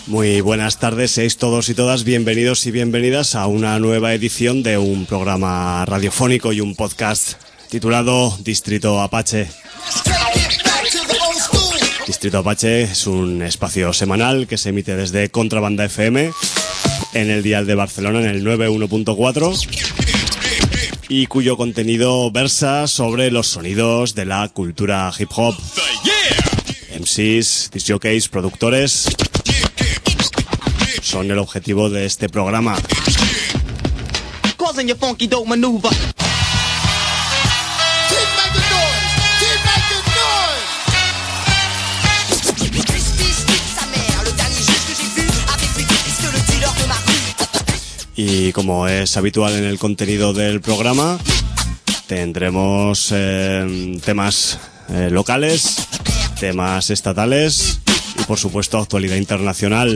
Muy buenas tardes, seáis todos y todas bienvenidos y bienvenidas a una nueva edición de un programa radiofónico y un podcast titulado Distrito Apache. Distrito Apache es un espacio semanal que se emite desde Contrabanda FM en el dial de Barcelona en el 91.4 y cuyo contenido versa sobre los sonidos de la cultura hip hop. MCs, disc jockeys, productores son el objetivo de este programa. Y como es habitual en el contenido del programa, tendremos temas locales, temas estatales y por supuesto actualidad internacional,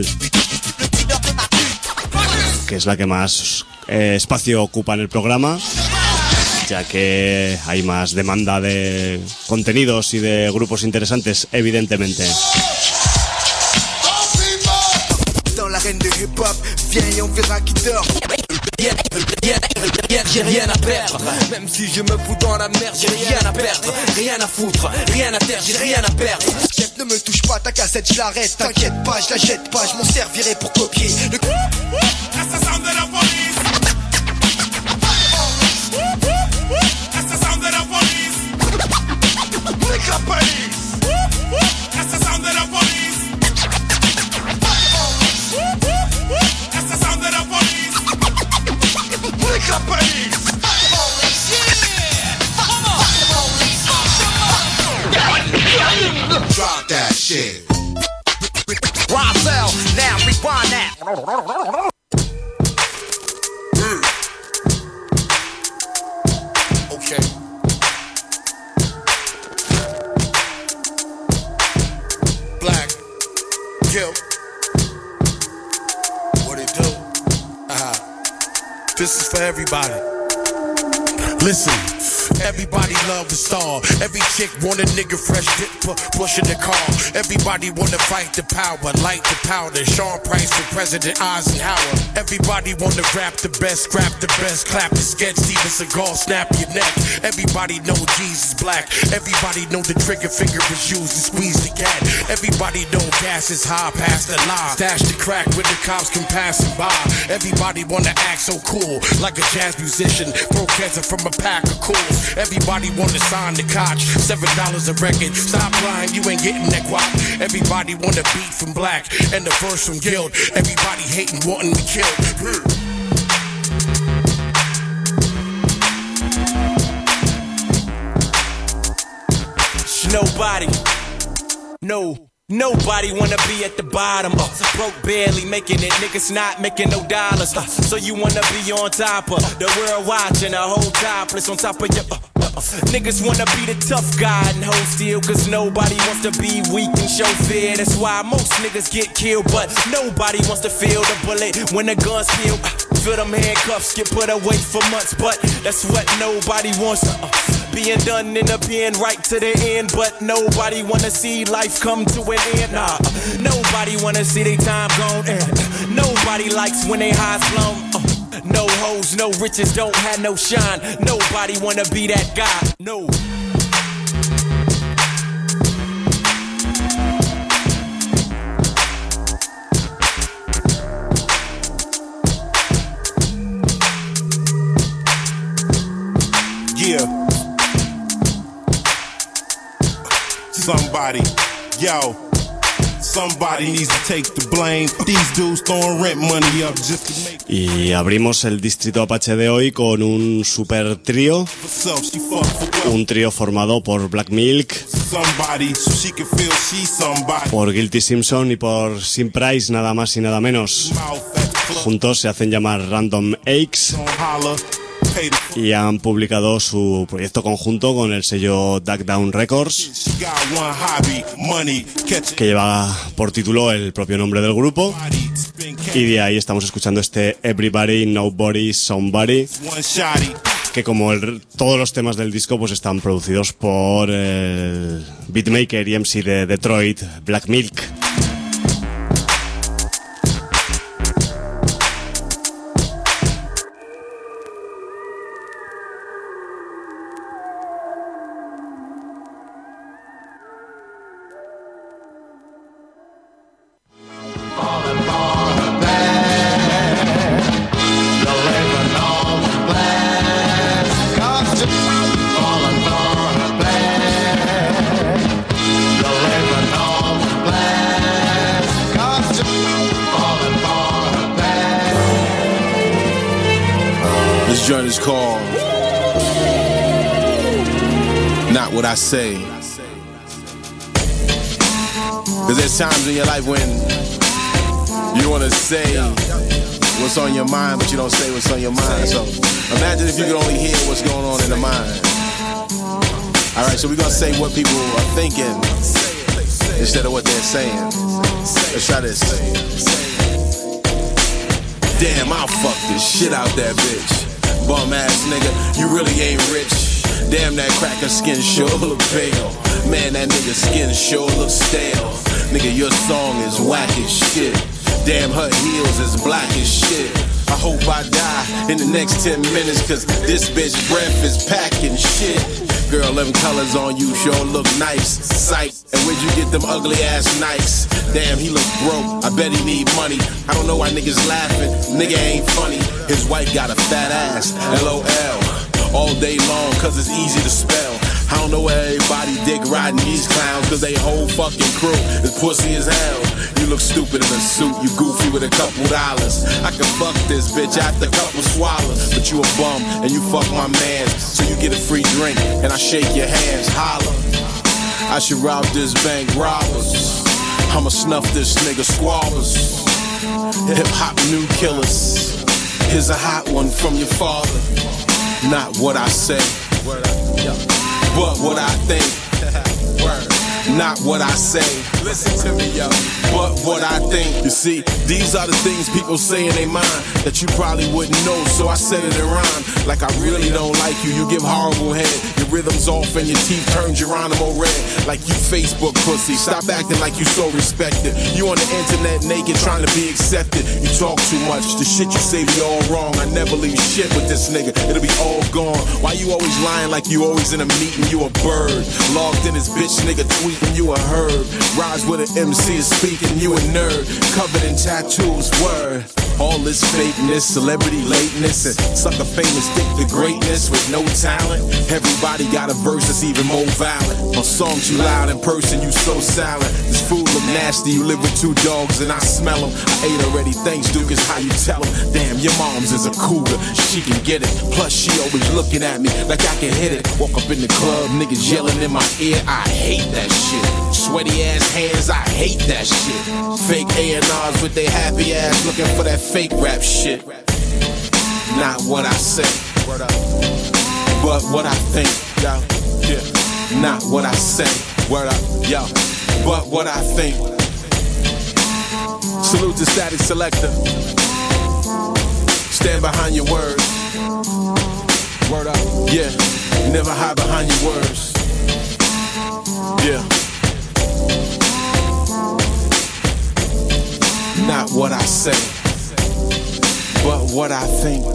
que es la que más espacio ocupa en el programa, ya que hay más demanda de contenidos y de grupos interesantes, evidentemente. J'ai rien à perdre, même si je me fous dans la merde, j'ai rien à perdre, rien à foutre, rien à terre, j'ai rien à perdre. Chef, ne me touche pas, ta cassette, je l'arrête, t'inquiète pas, je la jette pas, je m'en servirai pour copier le assassin de la police. Assassin de la police. Nique la police. Assassin de la police. Assassin de la police. Nique la police. Drop that shit. Roswell, now rewind that. Okay. Black, Kill. What it do? This is for everybody. Listen. Everybody love a star. Every chick want a nigga fresh dip, pushing the car. Everybody wanna fight the power, light the powder. Sean Price for President Eisenhower. Everybody wanna rap the best, scrap the best, clap the sketch, Steven Seagal, snap your neck. Everybody know Jesus black. Everybody know the trigger finger is used to squeeze the gat. Everybody know gas is high past the line. Stash the crack when the cops come passing by. Everybody wanna act so cool, like a jazz musician. Broke from a pack of cools. Everybody wanna sign the Koch, $7 a record. Stop lying, you ain't getting that guap. Everybody want a beat from Black and the verse from Guild. Everybody hating, wanting me killed. Nobody wanna be at the bottom, broke barely making it, niggas not making no dollars, so you wanna be on top of the world watching, a whole topless on top of your niggas wanna be the tough guy and hold still, cause nobody wants to be weak and show fear. That's why most niggas get killed, but nobody wants to feel the bullet when the gun spill. Feel them handcuffs get put away for months, but that's what nobody wants. Being done in the pen right to the end, but nobody wanna see life come to an end. Nah, nobody wanna see their time gone. Nobody likes when they highs blown. No hoes, no riches, don't have no shine. Nobody wanna be that guy. No. Yeah. Somebody, yo, somebody needs to take the blame. These dudes throwing rent money up just to make. Y abrimos el Distrito Apache de hoy con un super trío. Un trío formado por Black Milk, por Guilty Simpson y por Sim Price, nada más y nada menos. Juntos se hacen llamar Random Aches y han publicado su proyecto conjunto con el sello Duck Down Records, que lleva por título el propio nombre del grupo, y de ahí estamos escuchando este Everybody, Nobody, Somebody, que como todos los temas del disco pues están producidos por el beatmaker y MC de Detroit, Black Milk. This joint is called Not What I Say. Cause there's times in your life when you wanna say what's on your mind, but you don't say what's on your mind. So imagine if you could only hear what's going on in the mind. Alright, so we're gonna say what people are thinking instead of what they're saying. Let's try this. Damn, I'll fuck this shit out that bitch. Bum ass nigga, you really ain't rich. Damn, that cracker skin sure look pale. Man, that nigga skin sure look stale. Nigga, your song is whack as shit. Damn, her heels is black as shit. I hope I die in the next 10 minutes, cause this bitch breath is packing shit. Girl, them colors on you sure look nice. Sight. And where'd you get them ugly ass Nikes? Damn, he look broke. I bet he need money. I don't know why niggas laughing. Nigga ain't funny. His wife got a fat ass. LOL. All day long, cause it's easy to spell. I don't know where everybody dick riding these clowns, cause they whole fucking crew is pussy as hell. You look stupid in a suit, you goofy with a couple dollars. I can fuck this bitch after a couple swallows. But you a bum and you fuck my man, so you get a free drink and I shake your hands, holla. I should rob this bank robbers. I'ma snuff this nigga squabbers. Hip hop new killers. Here's a hot one from your father. Not what I say, but what I think. Not what I say, listen to me, yo, but what I think. You see, these are the things people say in their mind that you probably wouldn't know, so I said it in rhyme. Like I really don't like you, you give horrible head. Your rhythm's off and your teeth turn Geronimo red. Like you Facebook pussy, stop acting like you so respected. You on the internet naked trying to be accepted. You talk too much, the shit you say be all wrong. I never leave shit with this nigga, it'll be all gone. Why you always lying like you always in a meeting? You a bird, logged in this bitch nigga tweeting, you a herb. Rise with an MC is speaking, you a nerd. Covered in tattoos, word. All this fakeness, celebrity lateness, and sucker famous stick to greatness with no talent. Everybody got a verse that's even more valid. My song too loud in person, you so silent. This food look nasty, you live with 2 dogs and I smell them. I ate already, thanks Duke, is how you tell them. Damn, your mom's is a cougar, she can get it. Plus she always looking at me like I can hit it. Walk up in the club, niggas yelling in my ear, I hate that shit. Sweaty ass hands, I hate that shit. Fake A&Rs with their happy ass looking for that fake rap shit. Not what I say, but what I think, yo. Yeah. Not what I say, word up, yo. But what I think. Salute to Static Selector. Stand behind your words. Word up, yeah. Never hide behind your words. Yeah. Not what I say, but what I think.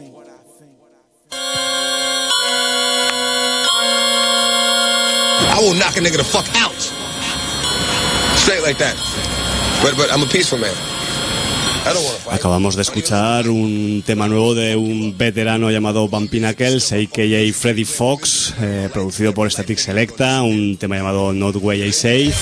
I will knock a nigga the fuck out. Straight like that. But I'm a peaceful man. I don't want to fight. Acabamos de escuchar un tema nuevo de un veterano llamado Bumpy Knuckles, a.k.a. Freddie Fox, producido por Static Selecta, un tema llamado Not Way I Say.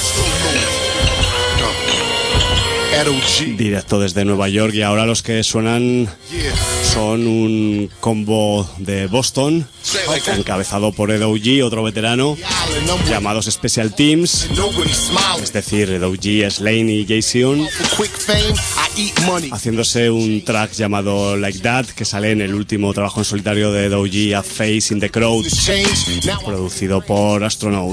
Directo desde Nueva York, y ahora los que suenan son un combo de Boston encabezado por Ed O.G., otro veterano, llamados Special Teams, es decir, Ed O.G., Slane y Jason, haciéndose un track llamado Like That, que sale en el último trabajo en solitario de Ed O.G., A Face in the Crowd, producido por Astronaut.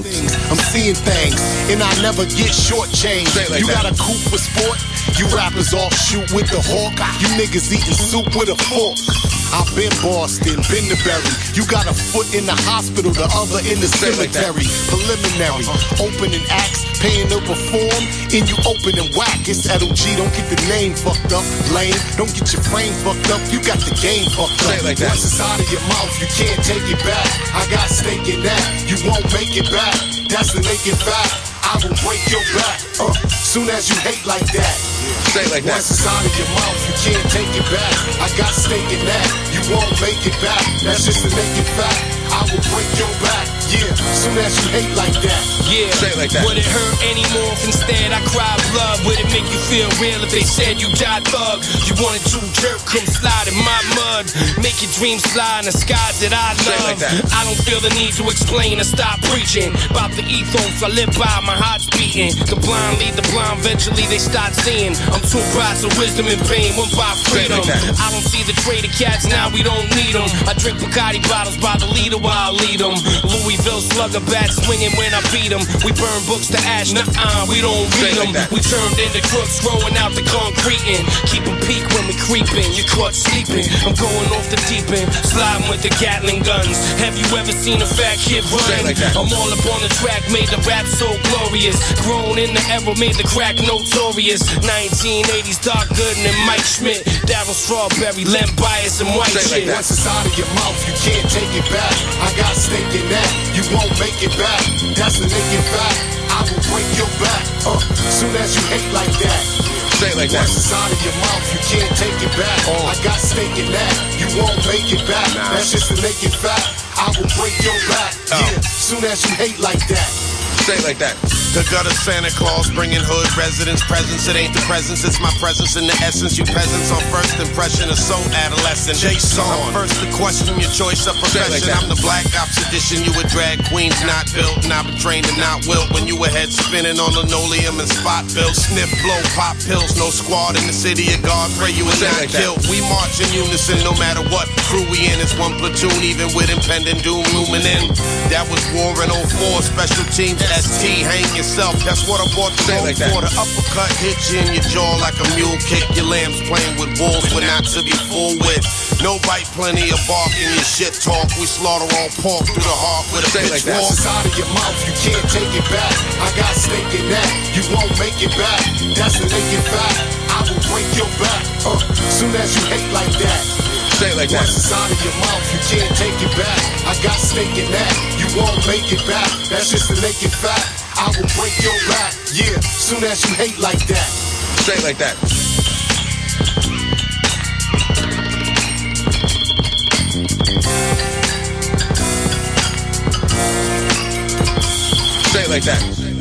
You rappers all shoot with the hawk. You niggas eating soup with a fork. I've been Boston, been to Berry. You got a foot in the hospital, the other in the cemetery. Preliminary, opening acts, paying to perform. And you open and whack. It's Ed O.G., don't get the name fucked up. Lame, don't get your frame fucked up. You got the game fucked up. Like that. Once it's out of your mouth, you can't take it back. I got stake in that. You won't make it back. That's the naked fact. I will break your back. Soon as you hate like that. Straight like that. Once it's out of your mouth, you can't take it back. I got stake in that. You won't make it back. That's just the naked fact. I will break your back. Yeah, soon as you hate like that. Yeah, say it like that. Would it hurt anymore if instead I cried blood? Would it make you feel real if they said you died thug? You wanted to jerk, come slide in my mud. Make your dreams fly in the skies that I Say it love. like that. I don't feel the need to explain or stop preaching about the ethos I live by, my heart's beating. The blind lead the blind, eventually they start seeing. I'm two prides of wisdom and pain, one by freedom. I don't see the trade of cats, now we don't need them. I drink Bacardi bottles by the leader while I lead them. Louisville slugger bats swinging when I beat them. We burn books to ash, nuh-uh, we don't read them. We turned into crooks, throwing out the concrete and keep them peak when we creeping. You're caught sleeping, I'm going off the deep end, sliding with the Gatling guns. Have you ever seen a fat kid run? I'm all up on the track, made the rap so glorious. Grown in the era, made the crack notorious. 1980s, Doc Gooden and Mike Schmidt, Darryl Strawberry, Len Bias and white shit. Once it's out of your mouth, you can't take it back. I got stake in that, you won't make it back. That's the naked fact, I will break your back. Soon as you hate like that. Say it like that. Once it's out of your mouth, you can't take it back. I got stake in that, you won't make it back. That's just the naked fact, I will break your back. Yeah, soon as you hate like that. Say it like that. The gutter Santa Claus bringing hood residents presents. It ain't the presence, it's my presence in the essence. You peasants on first impression are so adolescent. Jason, I'm first to question your choice of profession. I'm the black ops edition. You a drag queens not built, not trained and not wilt. When you were head spinning on linoleum and spot built. Sniff, blow, pop pills. No squad in the city of God. Pray you were not killed. We march in unison no matter what crew we in. It's one platoon even with impending doom looming in. That was war in 04. Special teams ST. Hang yourself. That's what I bought the road for. The uppercut hit you in your jaw like a mule kick. Your lambs playing with wolves we're not to be fooled with. No bite, plenty of bark in your shit talk. We slaughter all pork through the heart with a pitchfork. Once it's out of your mouth, you can't take it back. I got stake in that, you won't make it back. That's the naked fact, I will break your back. Soon as you hate like that. Say it like that. Once it's out of your mouth, you can't take it back. I got stake in that, you won't make it back. That's just the naked fact, I will break your back. Yeah, soon as you hate like that. Say it like that. Say it like that.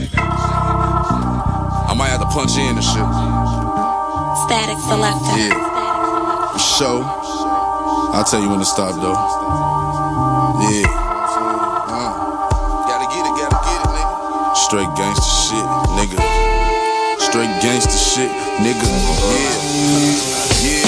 I might have to punch in and shit. Static Selector. Yeah. For sure. I'll tell you when to stop though. Yeah. Gotta get it, nigga. Straight gangster shit, nigga. Straight gangster shit, nigga. Yeah.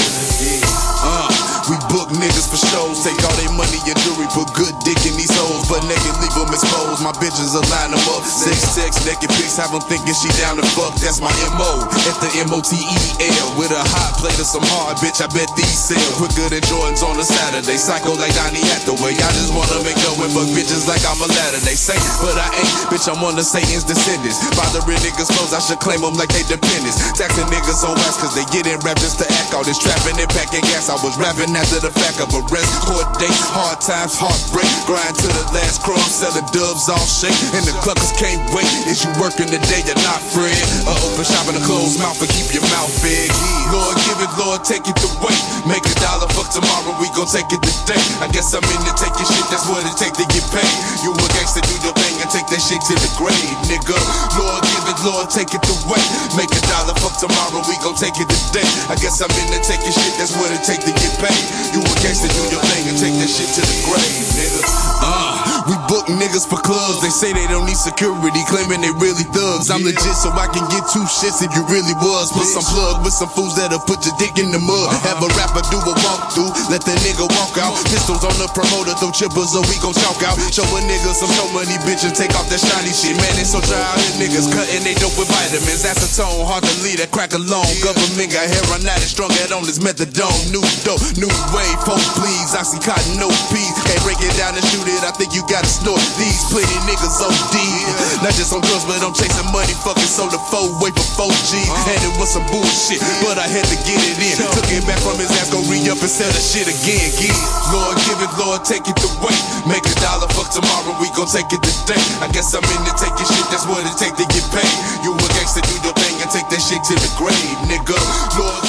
We book niggas for shows, take all their money and jewelry, put good dick in these hoes, but naked leave them exposed. My bitches will line them up, sex text, naked pics, have them thinking she down to fuck. That's my MO, at the MOTEL, with a hot plate of some hard, bitch, I bet these sell quicker than Jordans on a Saturday. Psycho like Donnie Hathaway, I just wanna make dough and fuck bitches like I'm a ladder. They say, but I ain't, bitch, I'm one of Satan's descendants. Bothering niggas' clothes, I should claim them like they dependents. Taxing niggas on wax, cause they get in rap just to act all this trapping and packing gas. I was rapping after the fact of arrest, court date, hard times, heartbreak, grind to the last crumb, selling dubs all shake, and the cluckers can't wait. Is you working today, you're not friend? Open shop in a closed mouth and keep your mouth big. Lord give it, Lord take it to wait. Make $1 for tomorrow, we gon' take it today. I guess I'm in to take your shit, that's what it take to get paid. You a gangster, do your thing and take that shit to the grave, nigga. Lord give it, Lord take it to wait. Make $1 for tomorrow, we gon' take it today. I guess I'm in to take your shit, that's what it take to get paid. You a gangster, do your thing and take that shit to the grave, nigga. We book niggas for clubs, they say they don't need security, claiming they really thugs. I'm legit, so I can get 2 shits if you really was. Put some plug with some fools that'll put your dick in the mud. Have a rapper do a walkthrough, let the nigga walk out. Pistols on the promoter, throw chippers or we gon' chalk out. Show a nigga some show money, bitch, and take off that shiny shit. Man, it's so dry out here, niggas cutting they dope with vitamins. Acetone, hard to leave that crack alone. Government got hair on that, strong head on this methadone. New dope, new wave, poke please, Oxycontin, no peas. Can't break it down and shoot it, I think you gotta snort these. Plenty niggas OD, not just on drugs, but I'm chasing money, fucking sold the 4-way for 4G. And it was some bullshit, but I had to get it in. Took it back from his ass, go re-up and sell the shit again. Lord give it, Lord take it to wait. Make $1 for tomorrow, we gon' take it today. I guess I'm in to take your shit, that's what it take to get paid. You a gangster, do your thing and take that shit to the grave, nigga. Lord give it, Lord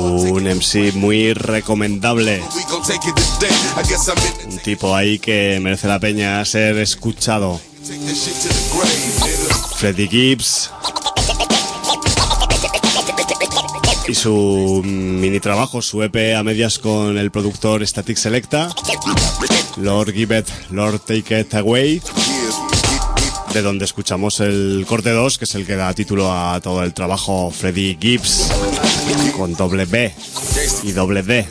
un MC muy recomendable, un tipo ahí que merece la pena ser escuchado. Freddie Gibbs y su mini trabajo, su EP a medias con el productor Static Selecta, Lord Give It, Lord Take It Away, de donde escuchamos el corte 2, que es el que da título a todo el trabajo. Freddie Gibbs con doble B y doble D.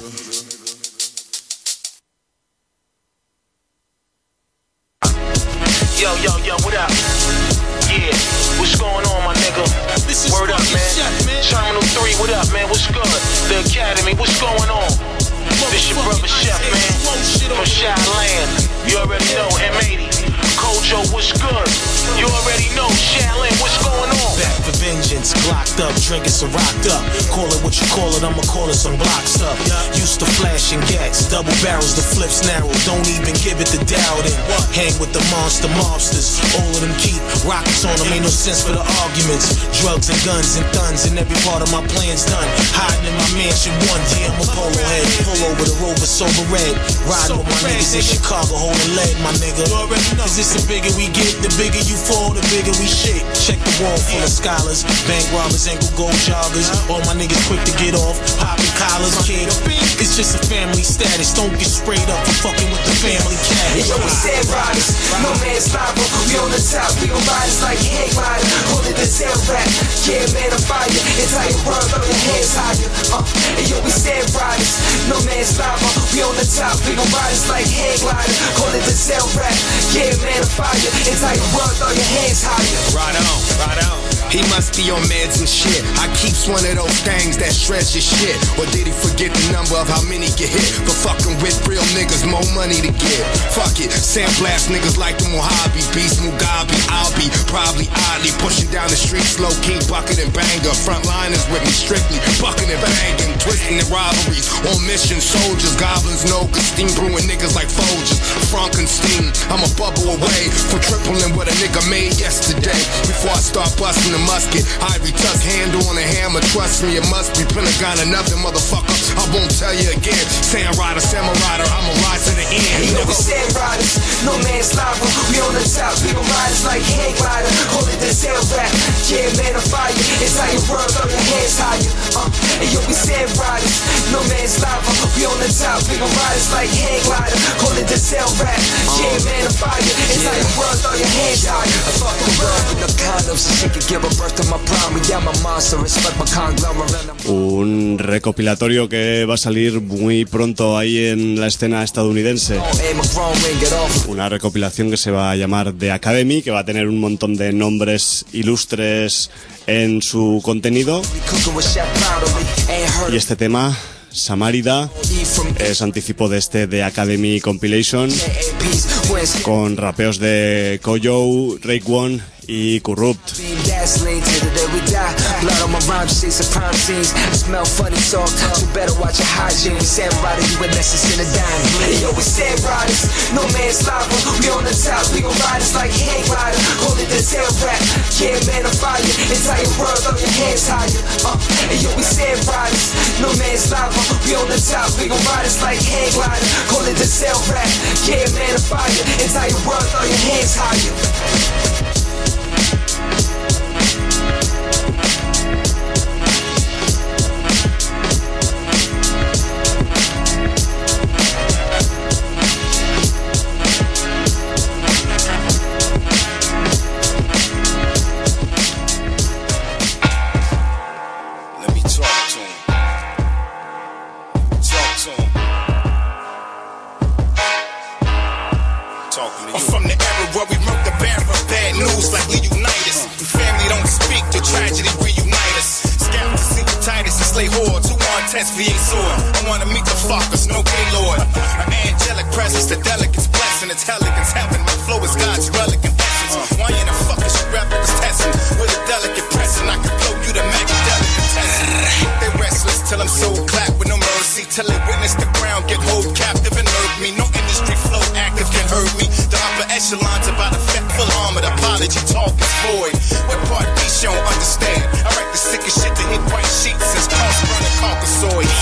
Yo, what up? Yeah, what's going on, my nigga? Word up, man. Terminal 3, what up, man? What's good? The Academy, what's going on? This your brother Chef, man. From Shy Land. You already know, M80. Kojo, what's good? You already know, Shaolin, what's going on? Back for vengeance, glocked up, drinking some rocked up. Call it what you call it, I'ma call it some blocks up. Used to flashing gats, double barrels, the flips narrow. Don't even give it the doubting. Hang with the monster mobsters, all of them keep rockets on them. Ain't no sense for the arguments. Drugs and guns and thuns, and every part of my plan's done. Hiding in my mansion, one day I'm a polo head. Pull over the Rover, sober red. Riding with my niggas in Chicago, holding lead, my nigga. Cause it's the bigger we get, the bigger you fall, the bigger we shit. Check the wall full of scholars, bank robbers, ankle gold joggers. All my niggas quick to get off, popping collars, kid. It's just a family status, don't get sprayed up for fucking with the family cat. Yo, we stand riders, no man's liable. We on the top, we gon' ride us like hang rider. Hold it the tail back, yeah man, I'm fire. Entire world, throw your hands higher. And yo, we stand riders, no man's liable. We on the top, we gon' ride us like hang rider. Hold it the tail back, yeah man, I'm fire. Entire world, throw your hands higher. Right on, right on. He must be on meds and shit. I keeps one of those things that shreds your shit. Or did he forget the number of how many get hit for fucking with real niggas? More money to get. Fuck it, sandblast niggas like the Mojave Beast, Mugabe. I'll be probably oddly pushing down the streets, low key bucket and banger. Frontliners with me strictly bucking and banging, twisting and robberies on mission. Soldiers, goblins, no steam brewing niggas like Folgers. Frankenstein, I'm a bubble away from tripling what a nigga made yesterday. Before I start busting the musket, Ivory Tusk handle on a hammer. Trust me, it must be Pentagon or nothing, motherfucker. I won't tell you again. Sand rider, samurai rider, I'ma ride to the end. Hey, yo, we sand riders, no man's liable. We on the top, we gon' ride us like hang rider. Hold it the tail back, yeah man, I'm fire. Entire world, throw your hands higher. Hey, yo, we sand riders, no man's liable. We on the top, we gon' ride us like hang rider. Hold it the tail back, yeah man, I'm fire. Entire world, throw your hands higher. I fuck the world with no condoms, so she could give a birth to my prime. Yeah, I'm a monster, respect my conglomerate. Un recopilatorio que va a salir muy pronto ahí en la escena estadounidense. Una recopilación que se va a llamar The Academy, que va a tener un montón de nombres ilustres en su contenido. Y este tema, Samarida, es anticipo de este The Academy Compilation, con rapeos de Kojo, Rake One y Corrupt. Blood on my rhyme sheets and crime scenes. Smell funny talk, so better watch your hygiene. Sand rider, you a nexus in a dime. Hey, yo, we sand riders, no man's liable. We on the top, we gon' ride us like hang rider. Hold it the tail back, yeah man, I'm fire. Entire world, throw your hands higher. Hey, yo, we sand riders, no man's liable. We on the top, we gon' ride us like hang rider. Hold it the tail back, yeah man, I'm fire. Entire world, throw your hands higher. V8 sword. I wanna meet the fuckers, no gaylord. An angelic presence, the delegate's blessing. It's elegance, heaven. My flow is God's relic and essence. Why in the fuck is your rappers testing? With a delicate pressing, I can blow you the magic delicatessen. They restless till I'm so clapped with no mercy. Till they witness the ground get hold captive and hurt me. No industry flow active can hurt me. The upper echelons about a full armored apology talk is void. What part B don't understand? I write the sickest shit to hit white sheets since Carl's burning Caucasoid.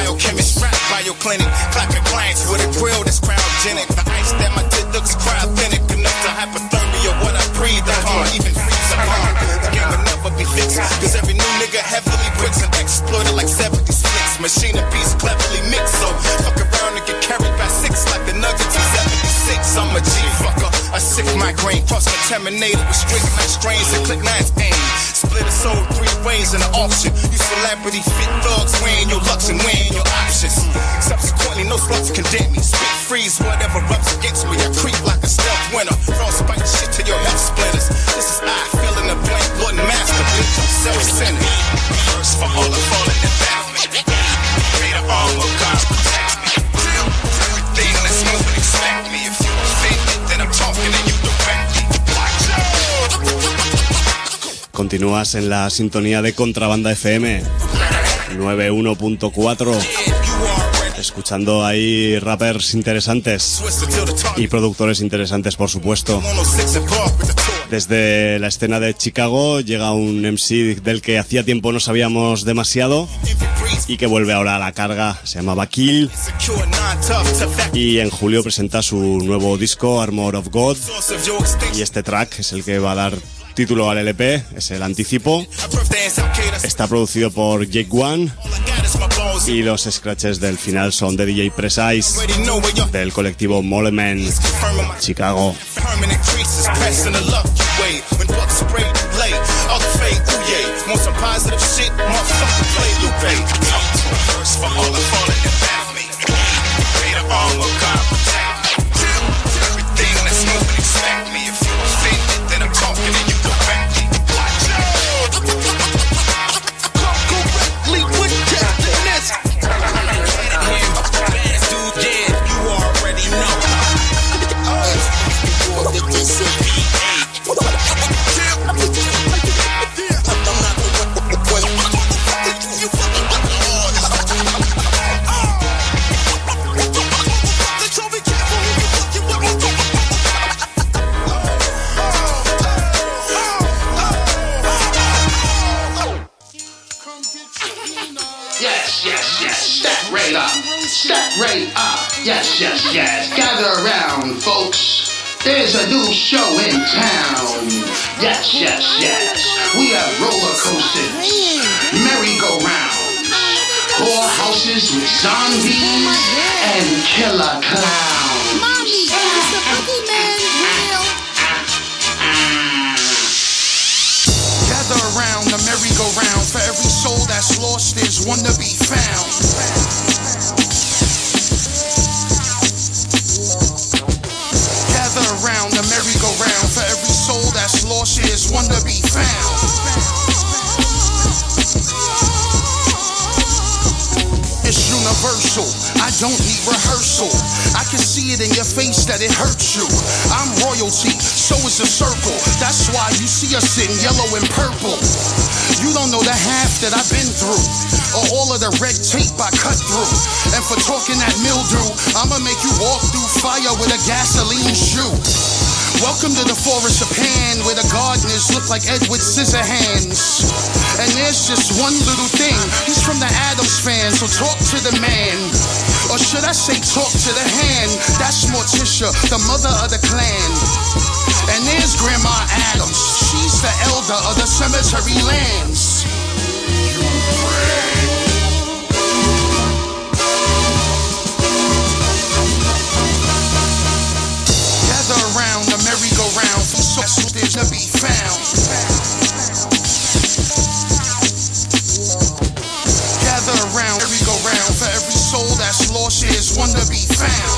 biochemist, rap bioclinic, clapping clients with a grill that's cryogenic. The ice that my dick looks cryogenic, enough to hypothermia what I breathe upon, even freeze upon. The game will never be fixed, cause every new nigga heavily bricks and exploited like 76. Machine and beats cleverly mixed, so fuck around and get carried by 6 like the Nuggets in 76. I'm a G-fucker, a sick migraine, cross-contaminated with strict night strains and click 9's aim. Split a soul 3 ways in an auction. You celebrity fit thugs weighing your lucks and weighing your options. Subsequently, no sluts condemn me. Spit freeze whatever rubs against me. I creep like a stealth winner. Frostbite shit to your health splinters. This is I, filling the blank, Lord and Master, bitch. I'm self-centered. First for all the fallen and back me. Made an arm of God protect me. Everything that's moving, expect me. If you offended, then I'm talking to you directly. Continúas en la sintonía de Contrabanda FM 91.4, escuchando ahí rappers interesantes y productores interesantes, por supuesto. Desde la escena de Chicago llega un MC del que hacía tiempo no sabíamos demasiado y que vuelve ahora a la carga. Se llama Kill y en julio presenta su nuevo disco Armor of God, y este track es el que va a dar título al LP, es el anticipo. Está producido por Jake One y los scratches del final son de DJ Precise del colectivo Moleman, Chicago. Yes. Gather around, folks. There's a new show in town. Yes. We have roller coasters, merry-go-rounds, whorehouses with zombies, and killer clowns. Mommy, is the boogeyman real? Gather around the merry-go-round. For every soul that's lost, there's one to be found. Around the merry-go-round. For every soul that's lost, there's one to be found. It's universal, I don't need rehearsal. I can see it in your face that it hurts you. I'm royalty, so is the circle. That's why you see us in yellow and purple. You don't know the half that I've been through, or all of the red tape I cut through. And for talking that mildew, I'ma make you walk through fire with a gasoline shoe. Welcome to the forest of Pan, where the gardeners look like Edward Scissorhands. And there's just one little thing, he's from the Addams fan, so talk to the man. Or should I say talk to the hand? That's Morticia, the mother of the clan. And there's Grandma Adams, she's the elder of the cemetery lands. Gather around the merry-go-round, so there's to be found. Gather around, merry-go-round, for every soul that's lost, there's one to be found.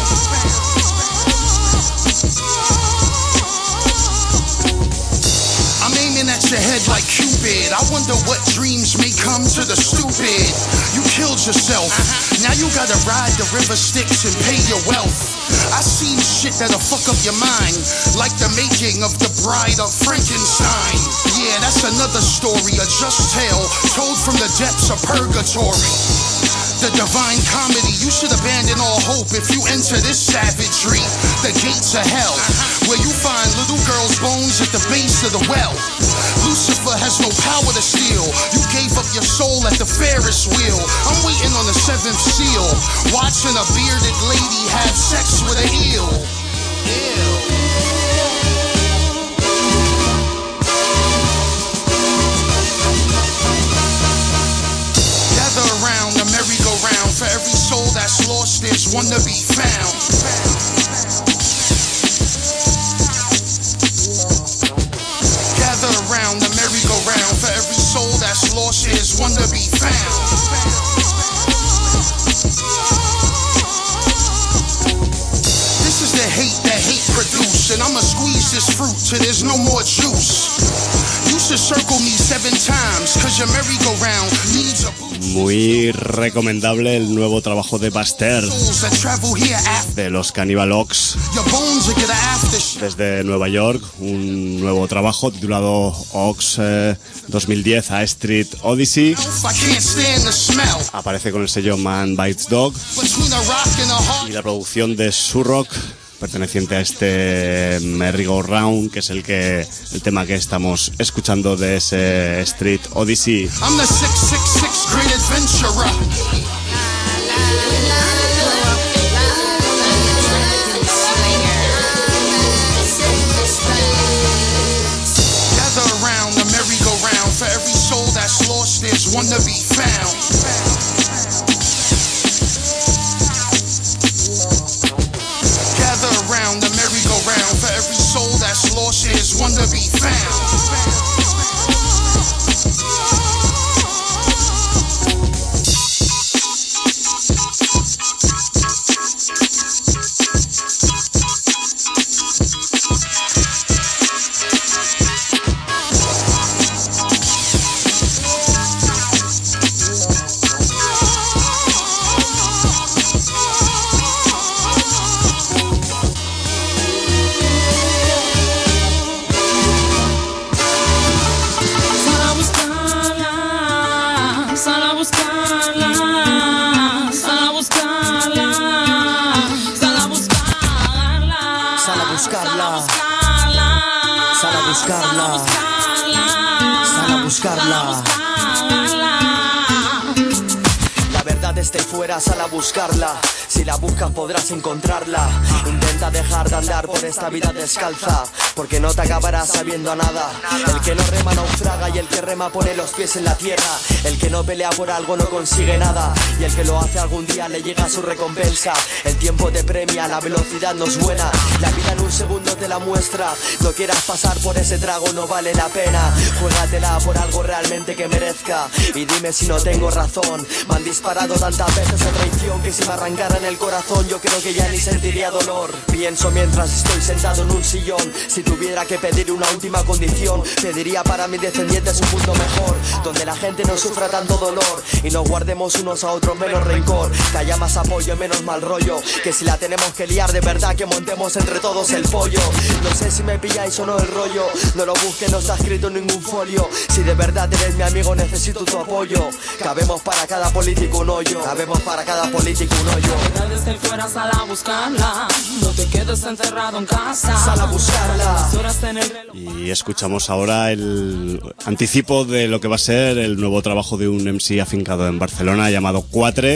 I'm aiming at your head like Cupid. I wonder what dreams may come to the stupid. You killed yourself, now you gotta ride the river Styx and pay your wealth. I seen shit that'll fuck up your mind, like the making of the Bride of Frankenstein. Yeah, that's another story, a just tale told from the depths of purgatory. The divine comedy, you should abandon all hope if you enter this savagery. The gates of hell, where you find little girls' bones at the base of the well. Lucifer has no power to steal, you gave up your soul at the Ferris wheel. I'm waiting on the seventh seal, watching a bearded lady have sex with an eel. Gather around the merry-go-round. For every soul that's lost, there's one to be found. Gather around the merry-go-round. For every soul that's lost, there's one to be found. This is the hate that hate produce, and I'ma squeeze this fruit till there's no more juice. You should circle me 7 times, cause your merry-go-round needs a boost. Muy recomendable el nuevo trabajo de Buster, de los Cannibal Ox, desde Nueva York. Un nuevo trabajo titulado Ox 2010 A Street Odyssey. Aparece con el sello Man Bites Dog y la producción de Surrock, perteneciente a este Merry Go Round, que es el tema que estamos escuchando de ese Street Odyssey. I'm the 666 great adventurer. Gather around the merry-go-round. For every soul that's lost, there's one to be found. Around the merry-go-round. For every soul that's lost, there's one to be found. La verdad está ahí fuera, sal a buscarla. Si la buscas podrás encontrarla. Intenta dejar de andar por esta vida descalza, porque no te acabarás sabiendo a nada. El que no rema naufraga y el que rema pone los pies en la tierra. El que no pelea por algo no consigue nada, y el que lo hace algún día le llega su recompensa. El tiempo te premia, la velocidad no es buena. La vida en un segundo te la muestra. No quieras pasar por ese trago, no vale la pena. Juégatela por algo realmente que merezca. Y dime si no tengo razón. Me han disparado tantas veces a traición que si me arrancaran el corazón yo creo que ya ni sentiría dolor. Pienso mientras estoy sentado en un sillón. Si tuviera que pedir una última condición, pediría para mis descendientes un mundo mejor, donde la gente no sufra tanto dolor y nos guardemos unos a otros menos rencor. Que haya más apoyo, menos mal rollo. Que si la tenemos que liar de verdad, que montemos entre todos el pollo. No sé si me pilláis o no el rollo. No lo busques, no está escrito en ningún folio. Si de verdad eres mi amigo necesito tu apoyo. Cabemos para cada político un hoyo. Cabemos para cada político un hoyo. Desde el fuera sal a buscarla. No te quedes encerrado en casa. Sal a buscarla. Y escuchamos ahora el anticipo de lo que va a ser el nuevo trabajo de un MC afincado en Barcelona llamado Quatre,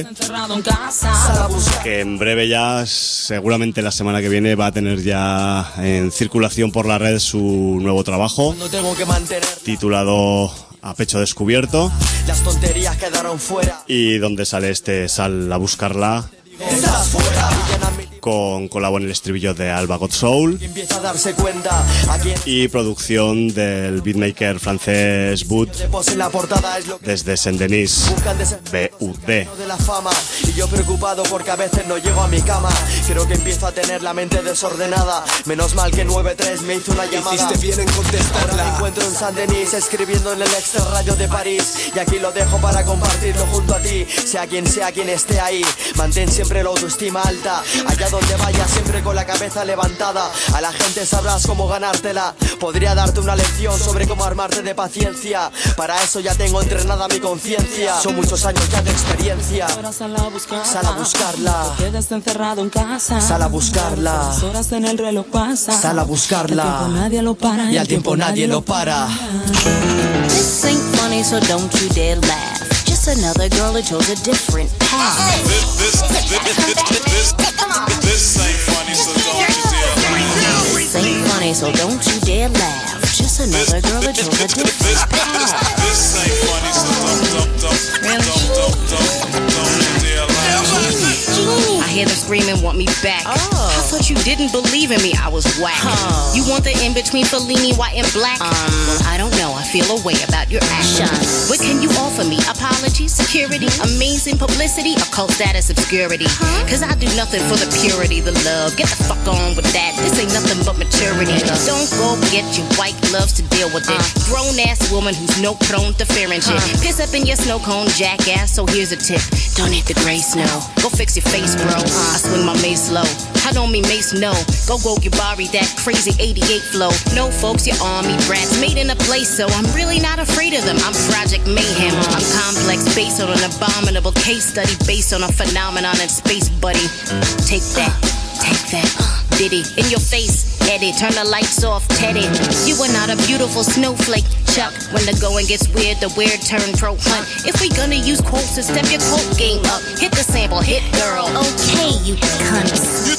que en breve ya, seguramente la semana que viene, va a tener ya en circulación por la red su nuevo trabajo titulado A Pecho Descubierto. Las tonterías quedaron fuera. Y donde sale este Sal a buscarla, con colabo en el estribillo de Alba God Soul y producción del beatmaker francés Bud desde Saint-Denis, BUD. Y yo preocupado porque a veces no llego a mi cama. Creo que empiezo a tener la mente desordenada. Menos mal que 93 me hizo una llamada. Hiciste bien en contestarla. Ahora me encuentro en Saint-Denis escribiendo en el extra radio de París. Y aquí lo dejo para compartirlo junto a ti. Sea quien esté ahí, mantén siempre la autoestima alta. Allá donde vayas siempre con la cabeza levantada. A la gente sabrás cómo ganártela. Podría darte una lección sobre cómo armarte de paciencia. Para eso ya tengo entrenada mi conciencia. Son muchos años ya de experiencia. Sal a buscarla. Sal a buscarla. No te quedes encerrado en casa. Sal a buscarla. Las horas en el reloj pasan. Sal a buscarla. Al tiempo nadie lo para. Y al tiempo nadie lo para. This ain't funny, so don't you dare laugh. Just another girl who chose a different path. This ain't funny, so don't you dare laugh. This ain't funny, so don't you dare laugh. Just another girl who chose a different path. This ain't funny, so don't you dare laugh. I hear them screaming, want me back. I thought you didn't believe in me, I was whack. You want the in-between Fellini, white and black? Well, I don't know, I feel a way about your actions. What can you offer me? Apology, security, amazing publicity, occult status, obscurity. Cause I do nothing for the purity, the love. Get the fuck on with that, this ain't nothing but maturity. Don't go get your white gloves to deal with it. Grown-ass woman who's no prone to fear and shit. Piss up in your snow cone, jackass, so here's a tip. Don't hit the gray snow, go fix your face, bro. I swing my mace low. I don't mean mace, no. Go Yubari, that crazy 88 flow. No, folks, your army brats made in a place, so I'm really not afraid of them. I'm Project Mayhem. I'm complex, based on an abominable case study, based on a phenomenon in space, buddy. Take that, Diddy, in your face, Eddie. Turn the lights off, Teddy. You are not a beautiful snowflake, Chuck. When the going gets weird, the weird turn pro hunt. If we gonna use quotes to step your quote game up, hit the sample, hit girl. Okay, you cunts.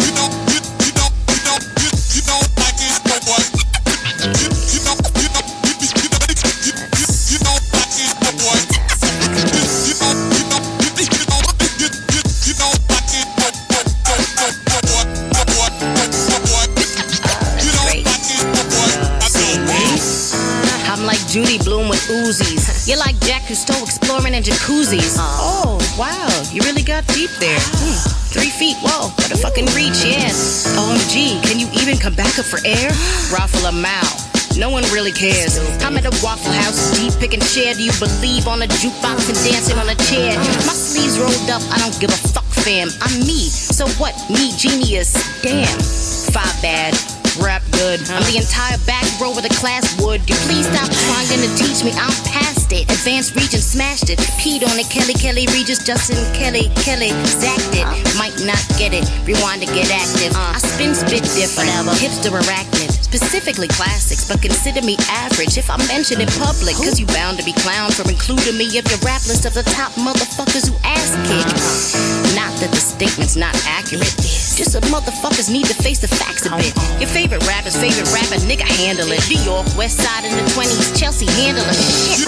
Judy Bloom with Uzis. You're like Jack Cousteau exploring in jacuzzis. Oh, wow, you really got deep there. 3 feet, whoa, what a fucking reach, yeah. OMG, can you even come back up for air? Raffle a mouth. No one really cares. I'm at a Waffle House, deep picking chair. Do you believe on a jukebox and dancing on a chair? My sleeves rolled up, I don't give a fuck, fam. I'm me, so what? Me, genius. Damn, 5 bad. Rap good. I'm the entire back row of the class would. You please stop trying to teach me, I'm past it. Advanced region smashed it. Peed on it, Kelly Regis, Justin Kelly, zacked it. Might not get it, rewind to get active. I spit different, hipster arachnid. Specifically classics, but consider me average if I mention in public. Cause you bound to be clowned for including me of your rap list of the top motherfuckers who ass kick. Not that the statement's not accurate, just that motherfuckers need to face the facts a bit. Your favorite rapper's favorite rapper, nigga, handle it. New York, West Side in the 20s, Chelsea, handle it. Shit.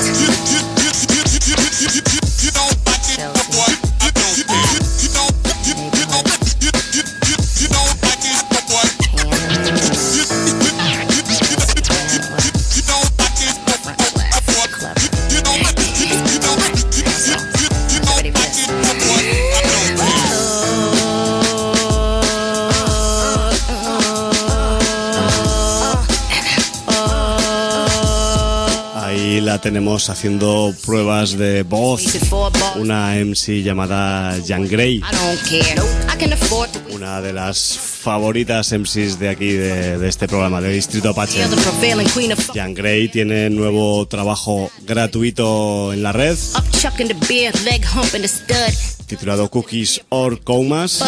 La tenemos haciendo pruebas de voz una MC llamada Jan Grey, una de las favoritas MCs de aquí de este programa de Distrito Apache. Jan Grey tiene nuevo trabajo gratuito en la red titulado Cookies or Comas,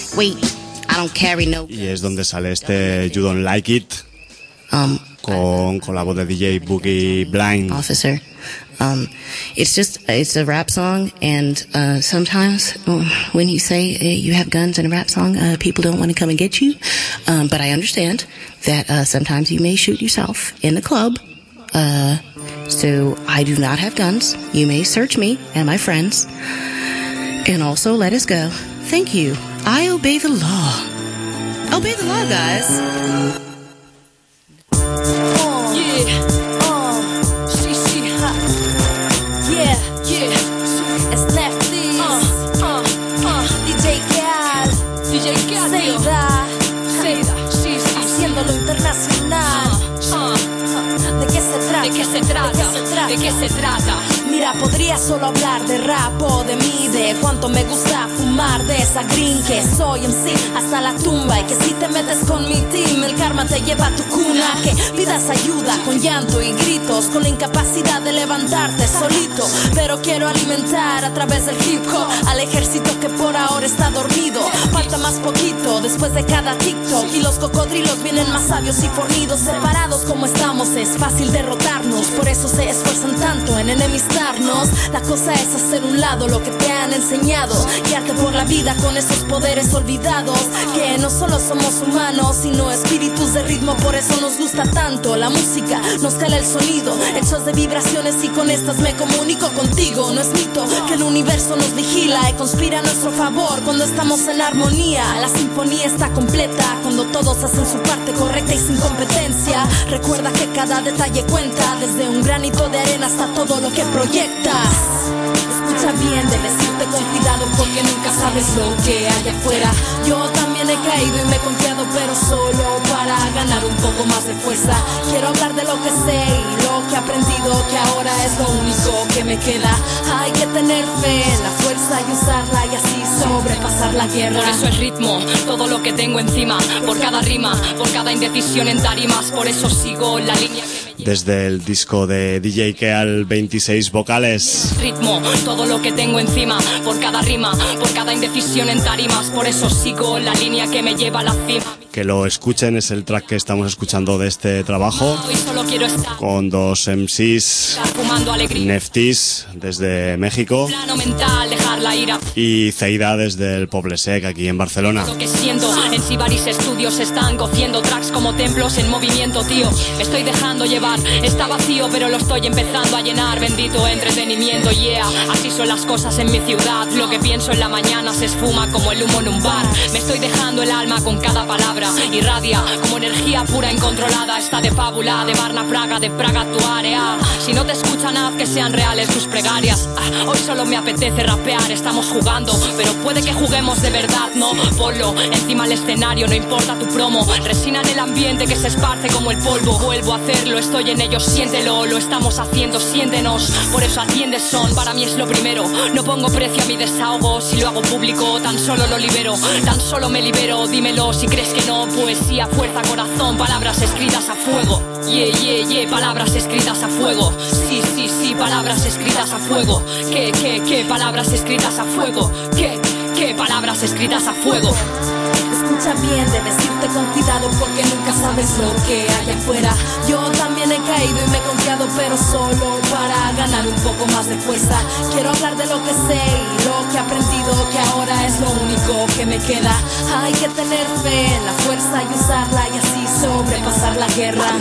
y es donde sale este You Don't Like It con la voz de DJ Boogie Blind. Officer, it's a rap song, and sometimes when you say you have guns in a rap song, people don't want to come and get you, but I understand that sometimes you may shoot yourself in the club, so I do not have guns. You may search me and my friends, and also let us go. Thank you. I obey the law. Obey the law, guys. ¿De qué se trata? ¿De qué se trata? Mi Mira, podría solo hablar de rap o de mí, de cuánto me gusta fumar, de esa green que soy en sí hasta la tumba, y que si te metes con mi team el karma te lleva a tu cuna, que pidas ayuda con llanto y gritos, con la incapacidad de levantarte solito, pero quiero alimentar a través del hip hop al ejército que por ahora está dormido. Falta más poquito después de cada TikTok y los cocodrilos vienen más sabios y fornidos. Separados como estamos es fácil derrotarnos, por eso se esfuerzan tanto en enemistarnos. La cosa es hacer un lado lo que te han enseñado, guiarte por la vida con esos poderes olvidados, que no solo somos humanos sino espíritus de ritmo, por eso nos gusta tanto la música, nos cala el sonido, hechos de vibraciones, y con estas me comunico contigo. No es mito que el universo nos vigila y conspira a nuestro favor cuando estamos en armonía. La sinfonía está completa cuando todos hacen su parte correcta y sin competencia. Recuerda que cada detalle cuenta, desde un granito de arena hasta todo lo que proyectas. Escucha bien, debes irte con cuidado porque nunca sabes lo que hay afuera. Yo también he caído y me he confiado, pero solo para ganar un poco más de fuerza. Quiero hablar de lo que sé y lo que he aprendido, que ahora es lo único que me queda. Hay que tener fe en la fuerza y usarla, y así sobrepasar la guerra. Por eso el ritmo, todo lo que tengo encima, por cada rima, por cada indecisión en tarimas, por eso sigo la línea que me... Desde el disco de DJ Keal, 26 vocales. Ritmo, todo lo que tengo encima, por cada rima, por cada indecisión en tarimas, por eso sigo la línea que me lleva a la cima. Que lo escuchen, es el track que estamos escuchando de este trabajo, con dos MCs, Neftis desde México y Zeida desde el Poblesec aquí en Barcelona. Lo que siento, en Sibaris Studios están cociendo tracks como templos en movimiento, tío. Me estoy dejando llevar, está vacío pero lo estoy empezando a llenar. Bendito entretenimiento, yeah. Así son las cosas en mi ciudad. Lo que pienso en la mañana se esfuma como el humo en un bar. Me estoy dejando el alma con cada palabra, irradia como energía pura incontrolada. Está de fábula, de Varna Praga, de Praga tu área. Si no te escuchan, haz que sean reales tus plegarias. Hoy solo me apetece rapear, estamos jugando, pero puede que juguemos de verdad, ¿no? Ponlo encima del escenario, no importa tu promo. Resina en el ambiente que se esparce como el polvo. Vuelvo a hacerlo, estoy en ello, siéntelo. Lo estamos haciendo, siéntenos. Por eso atiendes son, para mí es lo primero. No pongo precio a mi desahogo, si lo hago público tan solo lo libero. Tan solo me libero, dímelo si crees que no. Poesía, fuerza, corazón, palabras escritas a fuego. Yeah, yeah, yeah, palabras escritas a fuego. Sí, sí, sí, palabras escritas a fuego. ¿Qué, palabras escritas a fuego? ¿Qué, palabras escritas a fuego? Escucha bien, debes irte con cuidado porque nunca sabes lo que hay afuera. Yo también he caído y me he confiado, pero solo para ganar un poco más de fuerza. Quiero hablar de lo que sé y lo que he aprendido, que ahora es lo único que me queda. Hay que tener fe en la fuerza y usarla, y así sobrepasar la guerra.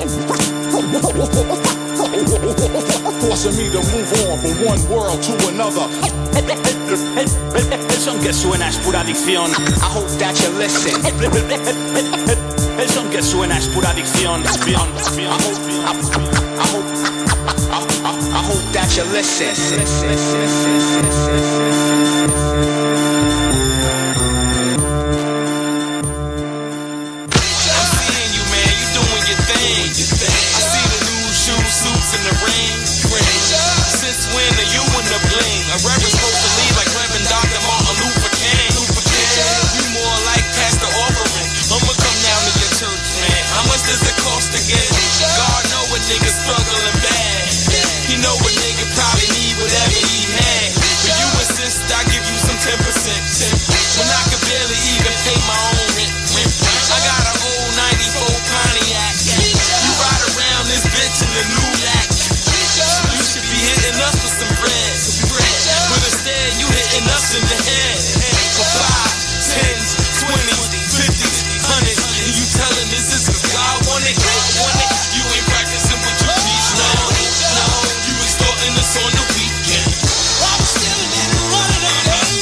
Forcing me to move on from one world to another. El son que suena es pura adicción. I hope that you listen. El son que suena es pura adicción. I hope that you listen. In the rain, since when are you in the bling? A reverend supposed to lead like Reverend Dr. Martin Luther King. You more like Pastor Offering. I'ma come down to your church, man. How much does it cost to get it? God know a nigga struggling bad. He know a nigga probably need whatever he had. But you insist I give you some 10% when I could barely even pay my own rent. I got an old 94 Pontiac. You ride around this bitch in the new lack. You should be hitting us with some bread. But instead you hitting us in the head. For 5, 10s, 20s, 50s, 100s. And you telling us this is God wanted. You ain't practicing what you teach. No, you extorting us on the weekend. I'm stealing and running the game.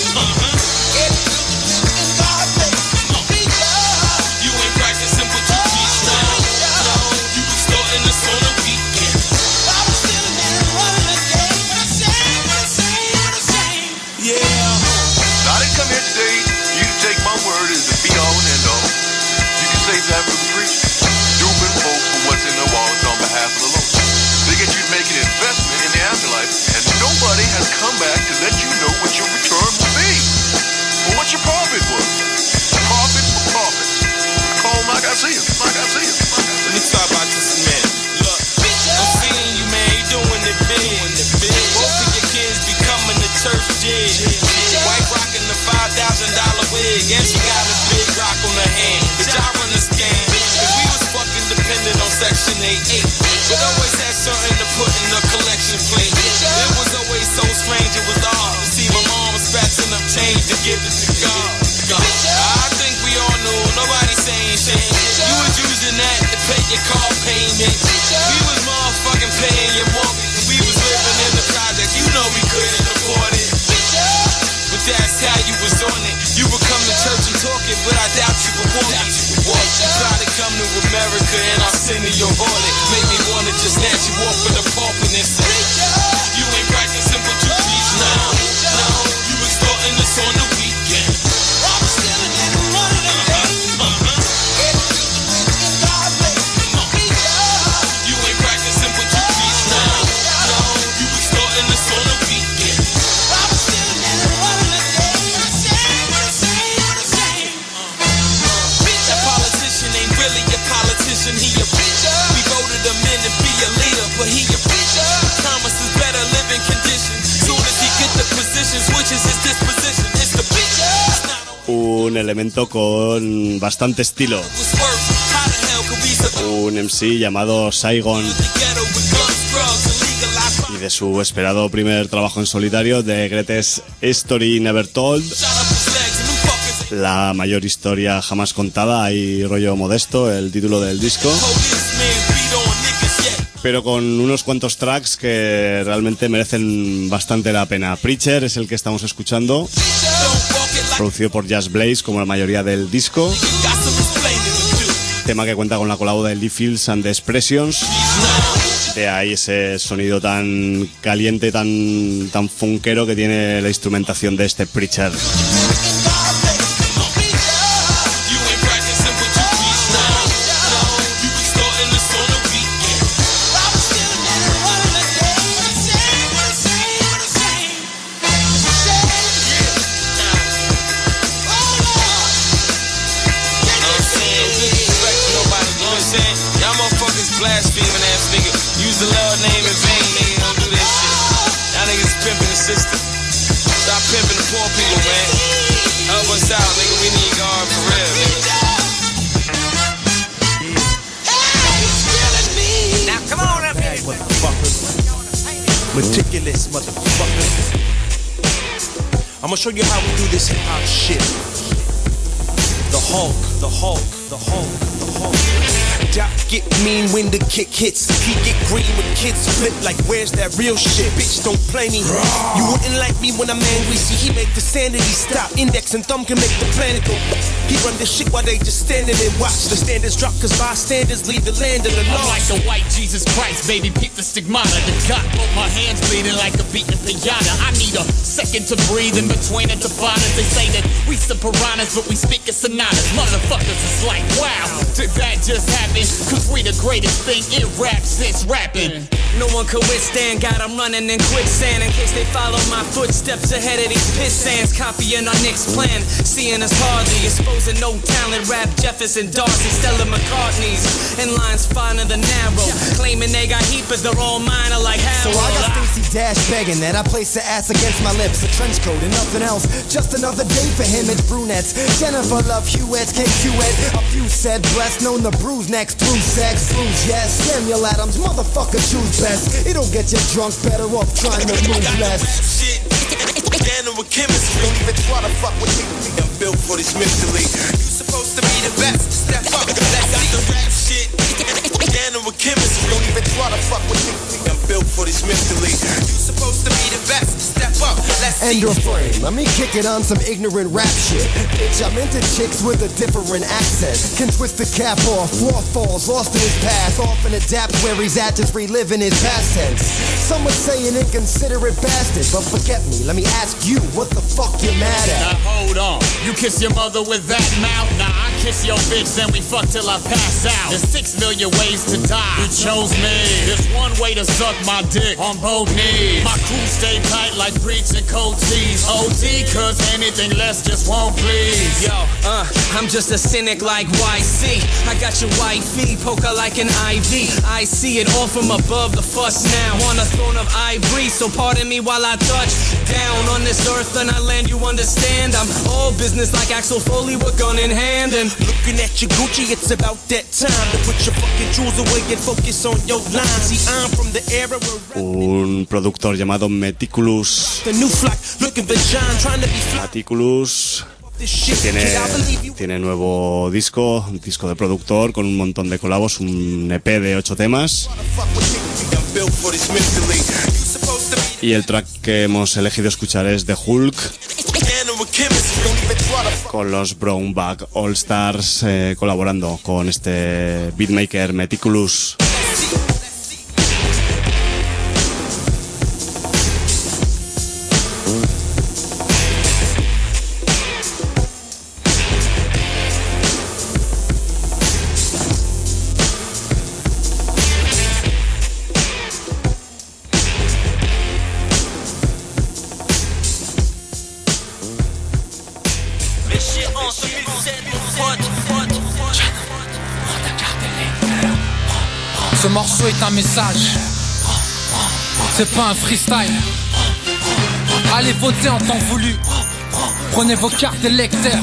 You ain't practicing what you teach. No, you extorting us on the weekend. I'm stealing and running the game. What I say. Yeah. I didn't come here today for you to take my word as the be all and end all. You can save that for the preacher. Duping folks for what's in their wallets on behalf of the Lord. They get you to make an investment in the afterlife and section they ate. But always had something to put in the collection plate. It was always so strange, it was odd to see my mom scratching up change to give it to God. I think we all knew, nobody saying shit. You was using that to pay your car payment. We was motherfucking paying your mortgage, and we was living in the project. You know we couldn't afford it. But that's how you was on it. You would come to church and talk it, but I doubt you would want it. You try to come to America and I'll send you your wallet. Made me wanna just snatch you off of the pulpit and say, you ain't practicing what you preach now. No, you extorting us on the weekend. I'm stealing and running the day. You ain't practicing what you preach now. No, you extorting us on the weekend. I'm stealing and running the day. That politician ain't really a politician, he a preacher. We voted him in to be a leader, but he a preacher. Promises better living conditions. Soon as he get the position, switches his disposition. It's the preacher. Un elemento con bastante estilo. Un MC llamado Saigon. Y de su esperado primer trabajo en solitario, The Greatest Story Never Told. La mayor historia jamás contada, hay rollo modesto, el título del disco. Pero con unos cuantos tracks que realmente merecen bastante la pena. Preacher es el que estamos escuchando, producido por Just Blaze, como la mayoría del disco. Tema que cuenta con la colabo de Lee Fields and the Expressions. De ahí ese sonido tan caliente, tan funkero que tiene la instrumentación de este Preacher. Blaspheming ass nigga, use the Lord name in vain, nigga, don't do that shit. Y'all niggas pimping the system. Stop pimping the poor people, man. Help us out, nigga, we need God for real, nigga. Now come on up here, motherfuckers. Meticulous motherfuckers. I'ma show you how we do this hip-hop shit. The Hulk, the Hulk, the Hulk, the Hulk. Doc get mean when the kick hits. He get green when kids flip like where's that real shit? Bitch, don't play me. You wouldn't like me when I'm angry. See, he make the sanity stop. Index and thumb can make the planet go. He run the shit while they just standing and watch. The standards drop cause bystanders leave the land in the lost. I'm like the white Jesus Christ, baby, peep the stigmata. The got both my hands bleeding like a beaten pinata. I need a second to breathe in between the definers. They say that we some piranhas, but we speak in sonatas. Motherfuckers, it's like, wow, did that just happen? Cause we the greatest thing in rap since rapping. No one could withstand, got them running in quicksand. In case they follow my footsteps ahead of these piss sands. Copying our next plan, seeing us hardly. Exposing no talent, rap Jefferson, Darcy, Stella McCartney's. And lines finer than narrow. Claiming they got heapers, they're all minor like Harold. So I got Stacey Dash begging that I place the ass against my lips. A trench coat and nothing else, just another day for him. It's brunettes, Jennifer Love Hewitt, KQ-Ed. A few said blessed, known to bruise next through sex. Bruise, yes, Samuel Adams, motherfucker choose best. It'll get you drunk, better off trying to move less. Down with chemistry. Don't even try to fuck with me. I'm built for this mentally. You supposed to be the best. Step up, let's got the rap shit. Down with chemistry. Don't even try to fuck with me. I'm built for this mentally. You supposed to be the best. Step up, let's see. And refrain, let me kick it on some ignorant rap shit. Bitch, I'm into chicks with a different accent. Can twist the cap off, waterfalls, lost in his past. Often adapt where he's at, just reliving his past tense. Some would say an inconsiderate bastard, but forget me, let me ask you, what the fuck you mad at? Now hold on, you kiss your mother with that mouth? Nah, I kiss your bitch, then we fuck till I pass out. There's 6 million ways to die, you chose me. There's one way to suck my dick, on both knees. My crew stay tight like Breach and Cold Cheese. OD, cause anything less just won't please. Yo, I'm just a cynic like YC. I got your wifey, poke her like an IV. I see it all from above, the fuss now. On a throne of ivory, so pardon me while I touch down on this earth and I land, you understand. I'm all business like Axel Foley, we're gun in hand. And Looking at your Gucci, it's about that time to put your fucking jewels away and focus on your line. See, I'm from the era where Un productor llamado Meticulous. the new flock looking for John, trying to be fly. Meticulous, que tiene nuevo disco, un disco de productor con un montón de colabos, un EP de 8 temas. Y el track que hemos elegido escuchar es The Hulk, con los Brownback All Stars colaborando con este beatmaker Meticulous. Ce morceau est un message, c'est pas un freestyle. Allez voter en temps voulu, prenez vos cartes d'électeurs.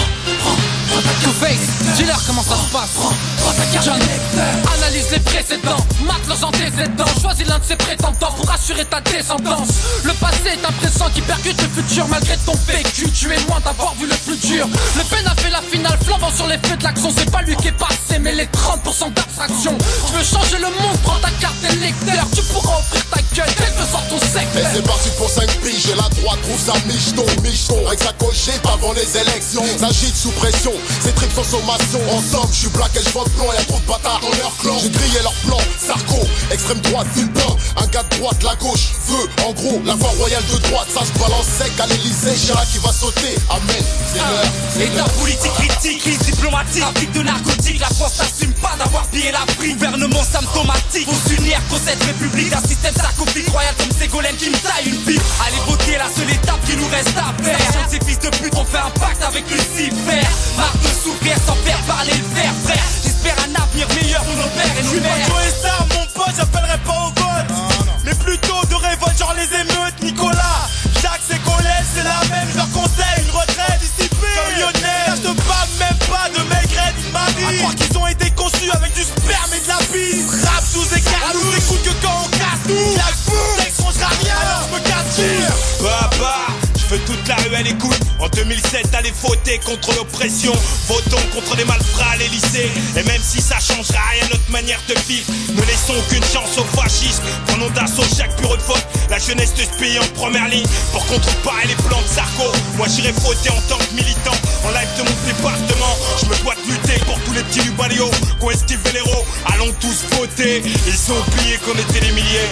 Two-Face, dis-leur comment ça se passe. John, analyse les précédents, mate leurs antécédents, choisis l'un de ses prétendants pour assurer ta descendance. Le passé est un présent qui percute le futur malgré ton vécu. Tu es loin d'avoir vu le plus dur. Le Pen a fait la finale, flambant sur les feux de l'action. C'est pas lui qui est passé, mais les 30% d'abstraction. Tu veux changer le monde, prends ta carte d'électeur. Tu pourras offrir ta gueule dès que sort ton secteur. Et c'est parti pour 5 piges, et la droite trouve ça micheton, avec sa cochette avant les élections. S'agite sous pression, c'est trip sans sommation. En somme, je suis black et je vote blanc, y'a trop de bâtards dans leur clan. J'ai grillé leur plan, Sarko, extrême droite, Fulbin. Un gars de droite, la gauche, veut, en gros, la voie royale de droite. Ça se balance sec à l'Elysée, Chirac qui va sauter, amen, c'est l'heure. État politique critique, crise diplomatique, trafic de narcotiques. La France n'assume pas d'avoir pillé l'Afrique. Gouvernement symptomatique, faut s'unir qu'aux cette république d'un système sarcophique royal comme Ségolène qui me taille une pipe. Allez voter, la seule étape qui nous reste à faire. Sachant que ces fils de pute ont fait un pacte avec Lucifer. Marre de souffrir sans faire parler le fer, frère. J'espère un avenir meilleur pour nos pères et nos mères. Je suis pas Joe Star, mon pote, j'appellerai pas au vote. Mais plutôt de révolte, genre les émeutes, Nicolas. Jacques et Colette, c'est la même, je leur conseille une retraite dissipée. Comme Lionel, je te parle même pas de maigret ni de Marie. À croire qu'ils ont été conçus avec du sperme et de la bise. Rap sous écart, nous écoute que quand on casse tout. La boum, texte changera rien, alors je me casse. Papa, je veux toute la rue à l'écoute. En 2007, allez voter contre l'oppression. Votons contre les malfrats à l'Élysée. Et même si ça changera rien, notre manière de vivre, ne laissons aucune chance aux fascistes. Prenons d'assaut chaque bureau de vote. La jeunesse de ce pays en première ligne pour contreparer les plans de Sarko. Moi j'irai voter en tant que militant. En live de mon département, je me dois de lutter pour tous les petits du baléo qui ont estivé l'héros. Allons tous voter. Ils ont oublié qu'on était des milliers.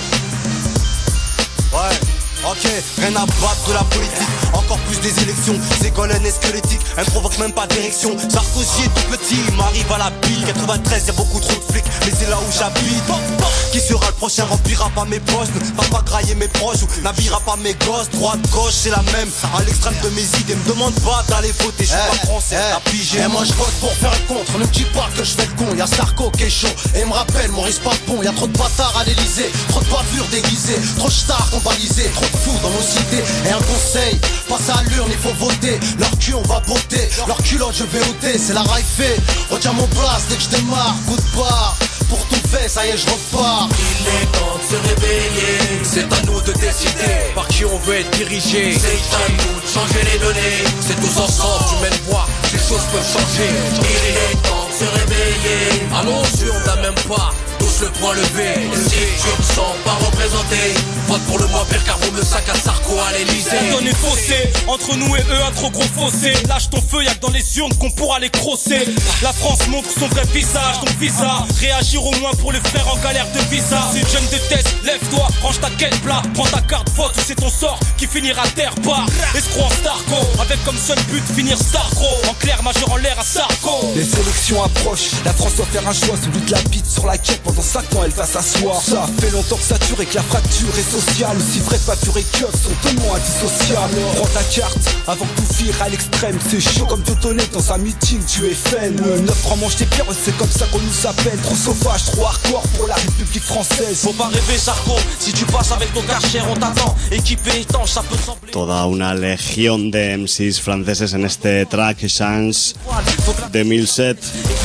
Ouais. Ok, rien à battre de la politique, encore plus des élections. Ségolène est squelettique, elle provoque même pas d'érection. Sarkozy est tout petit, il m'arrive à la bille. 93, y'a beaucoup trop de flics, mais c'est là où j'habite. Qui sera le prochain, remplira pas mes postes, va pas grailler mes proches ou n'habillera pas mes gosses. Droite, gauche, c'est la même, à l'extrême de mes idées. Me demande pas d'aller voter, je suis pas français, t'as pigé. Et moi je vote pour faire le contre, ne me dis pas que je fais le con. Y'a Sarko qui est chaud, et me rappelle Maurice Papon. Y'a trop de bâtards à l'Elysée, trop de bavures déguisées, trop de stars compalisées, trop de fous dans nos cités. Et un conseil, passe à l'urne, il faut voter. Leur cul on va botter, leur culotte je vais ôter. C'est la raifée, retiens mon place dès que je démarre. Coup de barre, pour tout fait, ça y est je repars. Il est temps de se réveiller. C'est à nous de décider par qui on veut être dirigé. C'est à nous de changer les données. C'est tous ensemble, tu mènes voix, les choses peuvent changer. Il est temps de se réveiller. Allons-y, on n'a même pas tous le point levé. Si tu ne sens pas représenté, vote pour le moins pire car vaut mieux ça qu'un Sarko à l'Elysée. On est faussé, entre nous et eux un trop gros fossé. Lâche ton feu, y'a que dans les urnes qu'on pourra les crosser. La France montre son vrai visage, donc visa. Réagir au moins pour les frères en galère de visa. Si le jeune déteste, lève-toi, range ta quête plat. Prends ta carte vote ou c'est ton sort qui finira terre part. Escroc en Starco, avec comme seul but finir Starco. En clair, majeur en l'air à Sarko. Les élections approchent, la France doit faire un choix. Celui de la bite sur la quête. Pendant 5 ans elle va s'asseoir. Ça fait longtemps que ça dure et que la fracture est sociale. Aussi vrai facture et keuf sont tellement indissociables. Prends ta carte avant que tout vire à l'extrême. C'est chaud comme Dieudonné dans un meeting, tu es fan. 9 francs mange tes pierres, c'est comme ça qu'on nous appelle. Trop sauvage, trop hardcore pour la République qui française. Faut pas rêver, Sarko, si tu passes avec ton cachet, on t'attend. Équipé, étanche, ça peut sembler. Toda una legión de MCs franceses en este track Chance de Milset,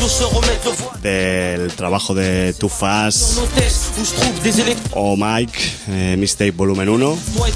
del trabajo de Too Fast o Mike, Mistake Volumen 1.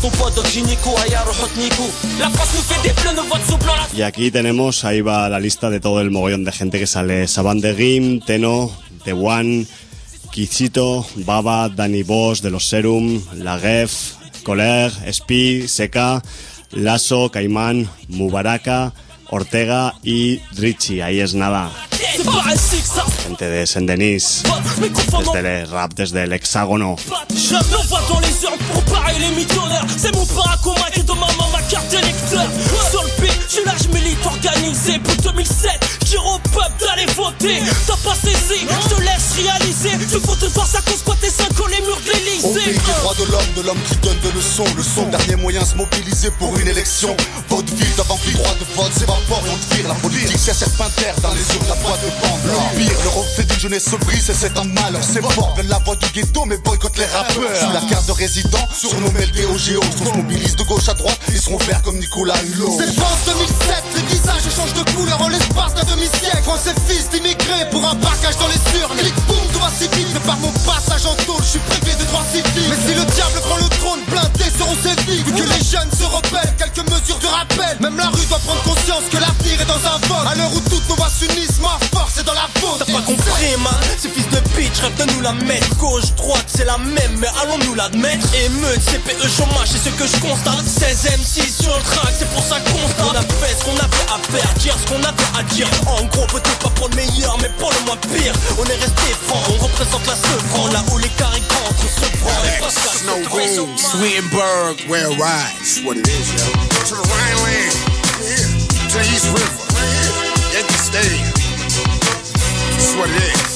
Y aquí tenemos, ahí va la lista de todo el mogollón de gente que sale: Saban de Gim, Teno, The One, Kichito, Baba, Danny Boss de los Serum, Lagef, Coler, Spi, Seka, Lasso, Caimán, Mubaraka, Ortega y Richie. Ahí es nada. Gente de Saint-Denis, desde el rap, desde el hexágono. Je l'envoie dans les urnes pour parer les millionnaires. C'est mon paracoma qui est dans ma main, ma carte électeur. Sur le P, je suis là, je milite organisé. Pour 2007, je dis au peuple d'aller voter. T'as pas saisi, je te laisse réaliser. Tu faut te voir ça cause quoi tes 5 ans les murs de l'Elysée. On vit des droits de l'homme qui donne de leçons. Le son, dernier moyen se mobiliser pour une élection. Votre ville d'avant que les droits de vote s'évaporent et on te vire. La politique c'est cette terre dans les urnes, la boîte de bande. Le pire, le reflet d'une jeunesse se brise et c'est un malheur. C'est mort, veulent la voix du ghetto mais boycottent les rappeurs. Sous la carte de résident, surnommé le DOGO. On se mobilise de gauche à droite, ils seront verts comme Nicolas Hulot. C'est France 2007, les visages changent de couleur en l'espace d'un demi-siècle. Français fils d'immigrés pour un braquage dans les urnes. Clic boum, tout va si vite, mais par mon passage en tôle, je suis privé de droits civiques. Mais si le diable prend le trône, blindés seront ses vies. Vu que les jeunes se rebellent, quelques mesures de rappel. Même la rue doit prendre conscience que l'avenir est dans un vote. À l'heure où toutes nos voix s'unissent, ma force est dans la vôtre. T'as pas compris, man, ces fils de bitch rêvent de nous la mettre. Gauche, droite, c'est la même, mais allons-nous l'admettre. Émeute, CPE, chômage, c'est ce que je constate. 16 M6 sur le track, c'est pour ça qu'on constate. On a fait ce qu'on avait à faire, dire ce qu'on avait à dire. En gros, peut-être pas pour le meilleur, mais pour le moins pire. On est resté franc, on représente la Sevran. Là où les carrés rentrent, se prend les Pascal. Snow Swedenburg, where rise, what it is, yo. To the Rhineland, yeah. To the East River, yeah. Yankee Stadium. This is what it is.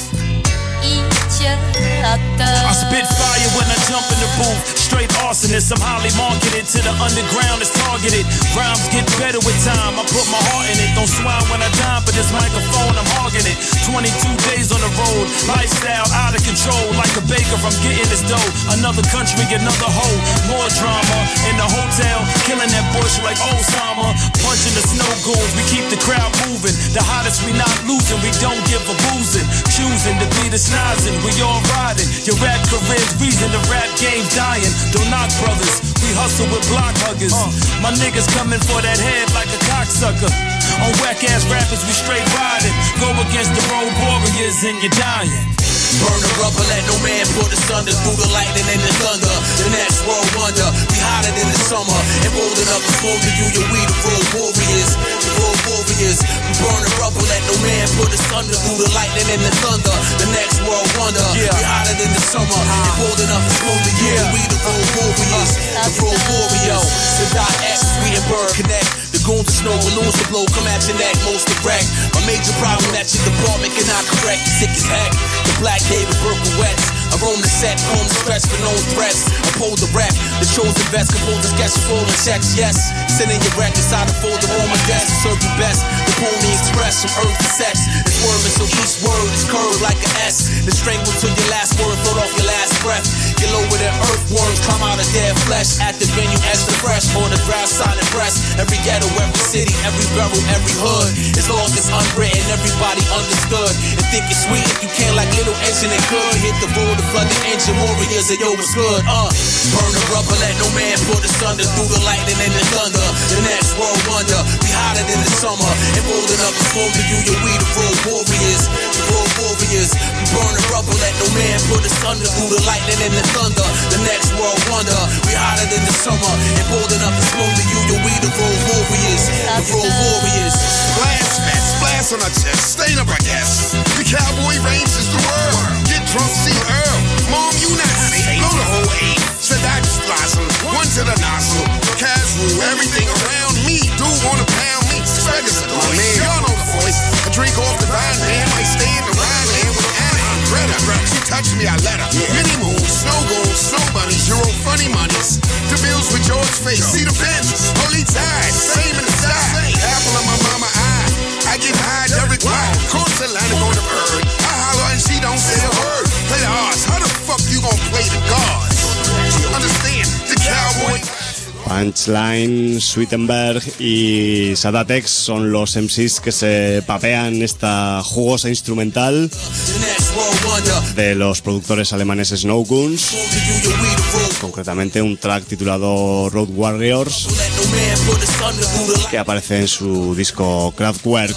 I spit fire when I jump in the booth. Straight arsonist, I'm highly marketed to the underground, it's targeted. Rhymes get better with time, I put my heart in it. Don't swine when I dime, but this microphone, I'm hogging it. 22 days on the road, lifestyle out of control. Like a baker, I'm getting this dough. Another country, another hoe. More drama in the hotel, killing that bush like Osama. Punching the snow goons, we keep the crowd moving. The hottest, we not losing, we don't give a boozing. Choosing to be the snozing, we all riding. Your rap career's reason the rap game dying. Don't knock brothers, we hustle with block huggers. My niggas coming for that head like a cocksucker. On whack ass rappers, we straight riding. Go against the road warriors and you're dying. Burn the rubber, let no man put us under. Through the lightning and the thunder, the next world wonder. We hotter than the summer, and holding up the smoke to you. Yeah, we the road warriors, the road warriors. We burn the rubber, let no man put us under. Through the lightning and the thunder, the next world wonder. We hotter than the summer, and holding up the smoke to you. Yeah, we the road warriors, the road warriors. The .X, Swedenburg Connect. The goons of snow balloons to blow, come at your neck, most direct. My major problem that your department cannot correct. Sick as heck, the Black David Berkowitz. I roam the set, home the stress for known threats. Uphold the rap, the chosen best, compose the sketch, rolling checks, yes. Sending your records out of folder on my desk, serve you best. The Pony Express from earth to sex. It's worming, so each word is curved like an S. The strangle till your last word, float off your last breath. Get lower than earthworms, come out of dead flesh. At the venue, as the fresh, on the dry silent breast. Every ghetto, every city, every barrel, every hood. As long as it's unwritten, everybody understood. And think it's sweet if you can like little engine and good. Hit the road to flood the engine, warriors, and yo, what's good, Burn the rubber, let no man put us under. Through the lightning and the thunder, the next world wonder. We hotter than the summer, and holding up the smoke to you. Yeah, we the road warriors, the road warriors. We burn the rubber, let no man put us under. Through the lightning and the thunder, the next world wonder. We hotter than the summer, and holding up the smoke to you. Yeah, we the road warriors, the road warriors. Blast, man, splash on our chest, stain up our guests. The cowboy range is the world. Get drunk, see Earl. Mom, you not honey, blow the whole eight. Said I just blossom, one to the nostril. Casual, everything around me. Do wanna pound me, beggars a noise. Y'all know the voice. I drink off the vine, man, might stay in the Rhineland with Anna and Greta. She touched me, I let her. Mini moons, snow goons, snow bunnies, Euro funny monies. The bills with George face, see the fence, holy tide, same in the sky. Apple of my mama eye, I get high, Derek White. Course Atlanta on the bird. I holler and she don't say a word. Play the odds, how the fuck you Punchline, Sweetenberg y Sadatex son los MCs que se papean esta jugosa instrumental de los productores alemanes Snowgoons, concretamente un track titulado Road Warriors, que aparece en su disco Kraftwerk.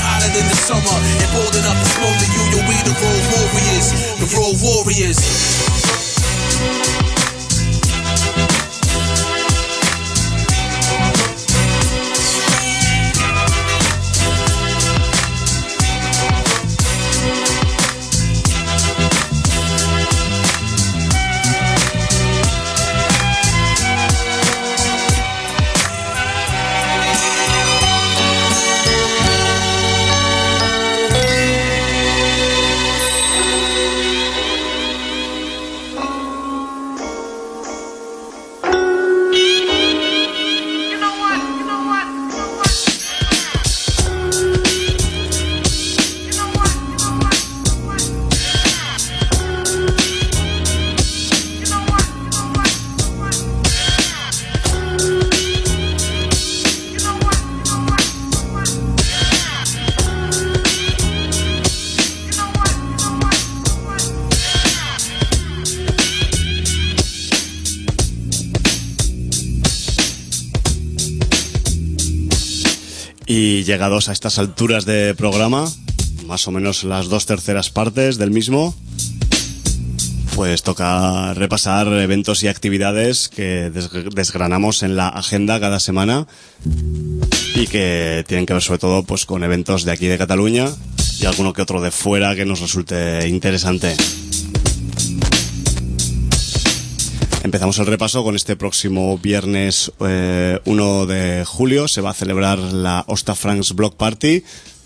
Y llegados a estas alturas de programa, más o menos las 2/3 partes del mismo, pues toca repasar eventos y actividades que desgranamos en la agenda cada semana y que tienen que ver sobre todo pues con eventos de aquí de Cataluña y alguno que otro de fuera que nos resulte interesante. Empezamos el repaso con este próximo viernes 1 de julio. Se va a celebrar la Osta Franks Block Party.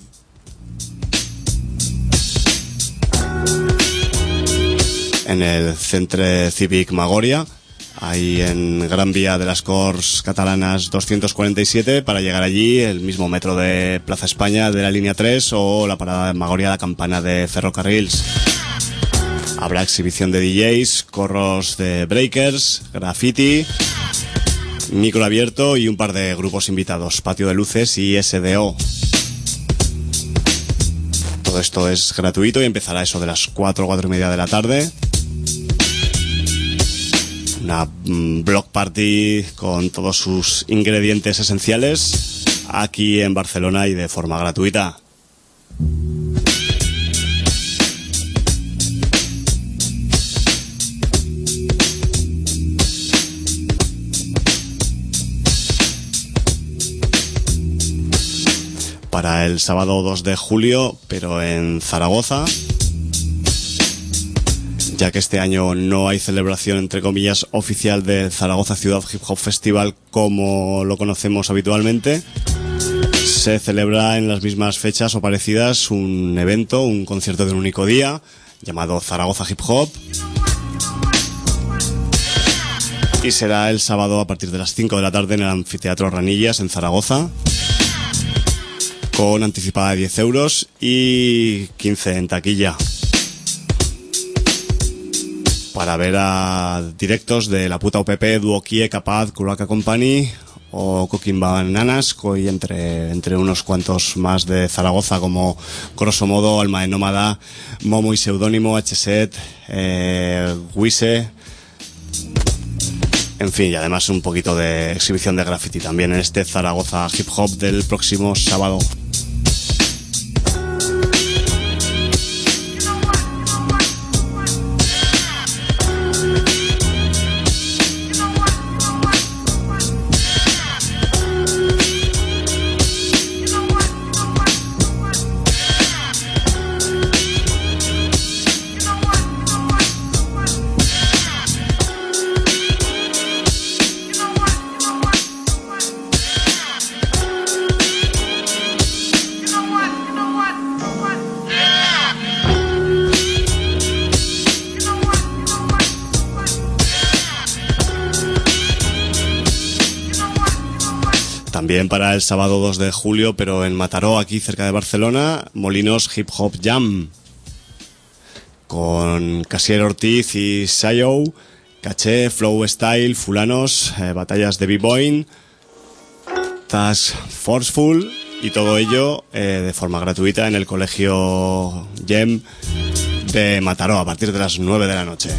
En el Centre Cívic Magoria, ahí en Gran Vía de las Corts Catalanas 247. Para llegar allí, el mismo metro de Plaza España de la línea 3 o la parada de Magoria, la campana de Ferrocarrils. Habrá exhibición de DJs, corros de breakers, graffiti, micro abierto y un par de grupos invitados, patio de luces y SDO. Todo esto es gratuito y empezará eso de las 4:30 de la tarde. Una block party con todos sus ingredientes esenciales aquí en Barcelona y de forma gratuita. Para el sábado 2 de julio, pero en Zaragoza, ya que este año no hay celebración, entre comillas, oficial del Zaragoza Ciudad Hip Hop Festival como lo conocemos habitualmente, se celebra en las mismas fechas o parecidas un evento, un concierto de un único día, llamado Zaragoza Hip Hop, y será el sábado a partir de las 5 de la tarde en el Anfiteatro Ranillas, en Zaragoza, con anticipada de 10 euros y 15 en taquilla. Para ver a directos de La Puta UPP, Duokie, Capaz, Curaca Company o Cooking Bananas, y entre unos cuantos más de Zaragoza, como grosso modo Alma de Nómada, Momo y Seudónimo, H-Set, Wise, en fin, y además un poquito de exhibición de graffiti también en este Zaragoza Hip Hop del próximo sábado. También para el sábado 2 de julio, pero en Mataró, aquí cerca de Barcelona, Molinos Hip Hop Jam, con Casier Ortiz y Sayo Caché, Flow Style, Fulanos, batallas de B-Boy, Task Forceful y todo ello de forma gratuita en el colegio GEM de Mataró a partir de las 9 de la noche.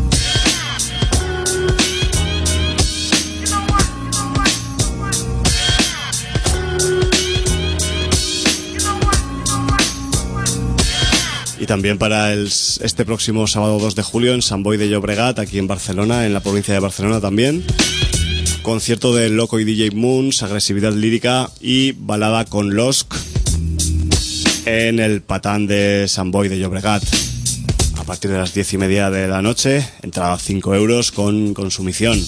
Y también para este próximo sábado 2 de julio en Sant Boi de Llobregat, aquí en Barcelona, en la provincia de Barcelona también. Concierto de Loco y DJ Moons, agresividad lírica y balada con Losk en el Patán de Sant Boi de Llobregat. A partir de las 10:30 de la noche, entrada a 5 euros con consumición.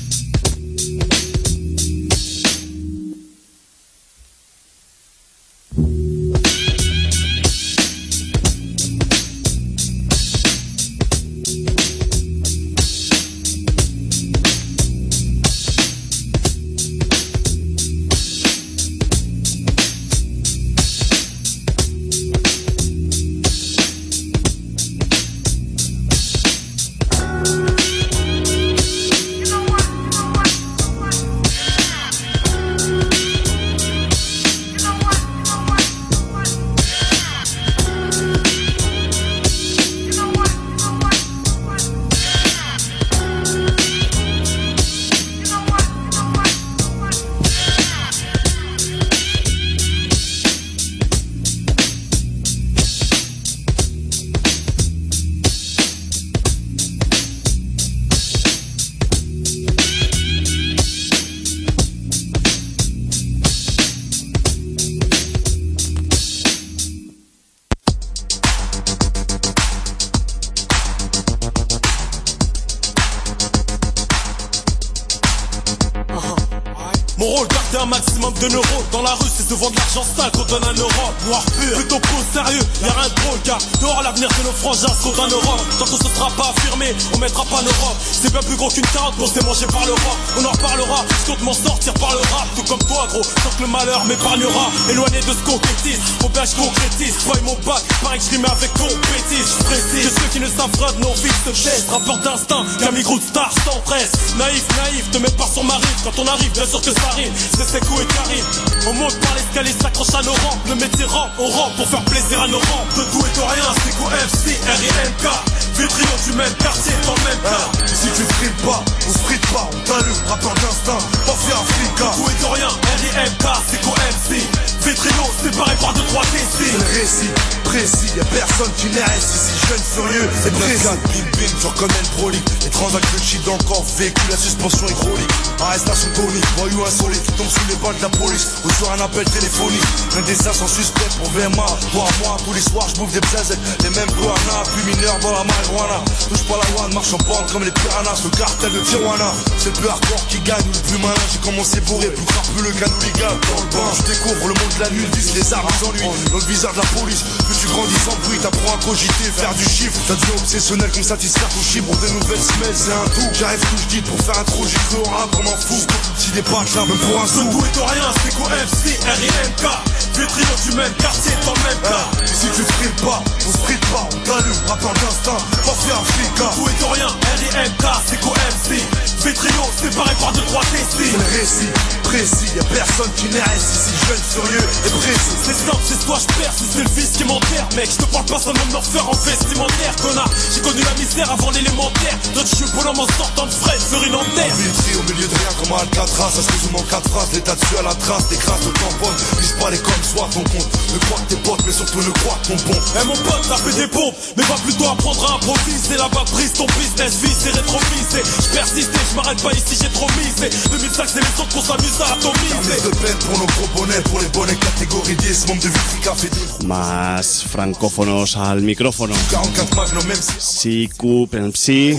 Un maximum de neurones dans la rue, c'est souvent de l'argent sale qu'on donne à Europe. Noir pur, plutôt pro, sérieux, y'a rien de drôle car dehors l'avenir de nos frangins se compte en Europe. Tant qu'on se sera pas affirmé, on mettra pas l'Europe. C'est bien plus gros qu'une carotte, on s'est mangé par l'Europe. On en reparlera, je compte m'en sortir par le rap. Tout comme toi gros, tant que le malheur m'épargnera. Éloigné de ce qu'on concrétise, faut bien je concrétise. Croyez mon bac, pareil que je rime avec compétise. Je précise que ceux qui ne savent pas de nos vies se taisent. Rappeur d'instinct, qu'un micro de star sans presse. Naïf, te mets pas sur ma rive. Quand on arrive, bien sûr que ça rime. C'est Sekou et Karim. On monte par l'escalier, s'accroche à nos rampes. Le métier rampe, on rampe pour faire plaisir à nos rampes. De tout et de rien, Sekou, MC, R.I.M.K. Vétrio du même quartier, dans le même cas. Ici tu frites pas, on se frite pas, on t'allume, rappeur d'instinct, pas faire Africa. De tout et de rien, R.I.M.K. Sekou, MC. Vétrio, séparé par 2-3 déciles. C'est le récit, précis, y'a personne qui naisse ici, jeune, furieux et précis. Bim bim, je reconnais le brolique. Les transacts de shit dans le corps, véhicule la suspension hydraulique. Arrestation tonique, voyou insolite, qui tombe sous les balles de la police. Ou sur un appel téléphonique, un dessin sans suspect pour VMA. Toi à moi, tous les soirs, je bouffe des bzazettes. Les mêmes guanas, plus mineurs dans la marijuana. Touche pas la loi, marche en bande comme les piranhas. Le cartel de Tijuana, c'est le plus hardcore qui gagne ou le plus malin. J'ai commencé bourré, plus crapuleux qu'un hooligan. Dans le bain, je découvre le monde de la nuit, vise les armes sans lui. Dans le visage de la police, plus tu grandis sans bruit, t'apprends à cogiter, faire du chiffre. Ça devient obsessionnel comme satisfaire ton chiffre. Pour des nouvelles semelles, c'est un tout. J'arrive tout, je dis pour faire un trou, j'y cru au rap, on m'en fout. Si des pattes là, même pour un sou. De tout et de rien, Sekou, MC, R.I.M.K. Vétrio du même quartier, dans le même cas. Ici tu frites pas, on se frite pas, on t'allume, rappeur d'instinct, pas faire Africa. De tout et de rien, R.I.M.K. Sekou, MC. Vétrio, séparé par 2-3 déciles. C'est le récit, précis, y'a personne qui naisse ici, jeune, furieux et précis. C'est simple, c'est toi, je perds, c'est le fils qui m'enterre. Mec, je te parle pas seulement de me refaire en vestimentaire, connard. J'ai connu la misère avant l'élémentaire. Notre cheveux volant en sortant de frais, sur une antenne. Infiltré au milieu de rien comme Alcatraz, ça se résume en 4 phrases. L'état dessus à la trace, des grâces de tamponne. Vise pas les comme soit ton compte. Ne crois que tes potes, mais surtout ne crois que ton bon. Eh mon pote, ça fait des pompes, mais va plutôt apprendre à improviser. Là-bas, brise ton business, vie, c'est rétrovisé. Je persiste et je m'arrête pas ici, j'ai trop misé. 2005, c'est les autres qu'on s'amuse à atomiser. De peine pour nos gros bonnets, pour les bonnets catégories 10, membre de Vitrica fait des... Más francófonos al micrófono. 44 Magnum, même Sekou, MC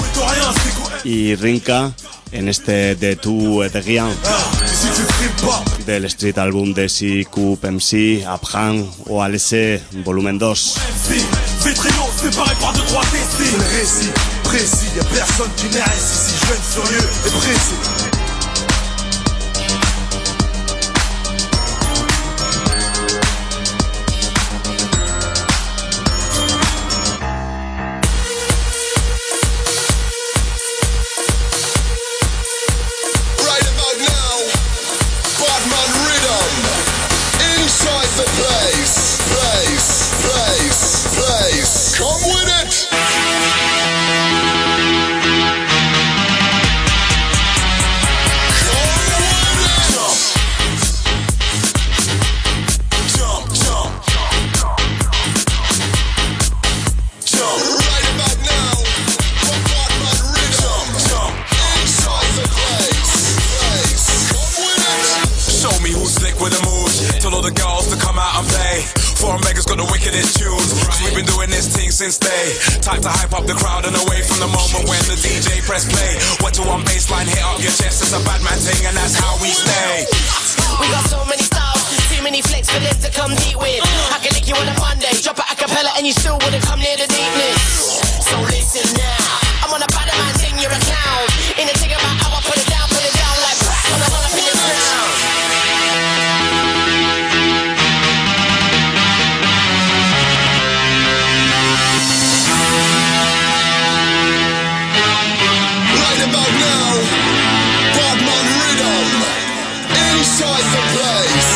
y Rinka en este De Tu et de Rien del street album de Sekou, MC, Abhan o Alessé, volumen 2. Vétrio, séparé par 2-3 déciles. C'est le récit, précis, y'a personne qui naisse ici, jeune, furieux et précis. of this tune. Cause we've been doing this thing since day. Time to hype up the crowd and away from the moment when the DJ press play. What to one baseline, hit up your chest, it's a bad man thing and that's how we stay. We got so many styles, too many flicks for them to come deep with. I can lick you on a Monday, drop it a cappella and you still wouldn't come near the deepness. So listen now, I'm on a bad man thing, you're a clown. In the thing about how I put it down like crack when I run up in the sound. Right about now, Badman Rhythm, inside the place.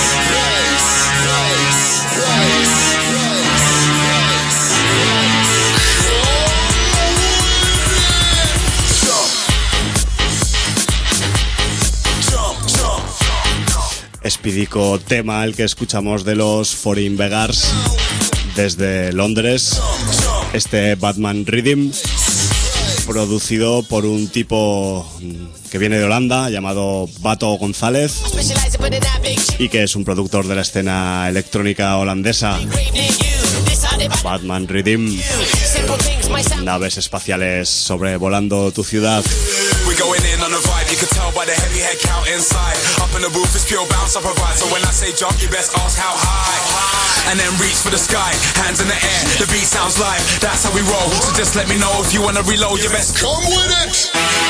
Espidico tema el que escuchamos de los Foreign Beggars desde Londres, este Badman Rhythm, producido por un tipo que viene de Holanda llamado Bato González y que es un productor de la escena electrónica holandesa. Badman Rhythm, naves espaciales sobrevolando tu ciudad. We're going in on a vibe, you can tell by the heavy head count inside. Up in the booth, it's pure bounce I provide. So when I say jump, you best ask how high. And then reach for the sky, hands in the air, the beat sounds live. That's how we roll, so just let me know if you wanna reload, you best come with it.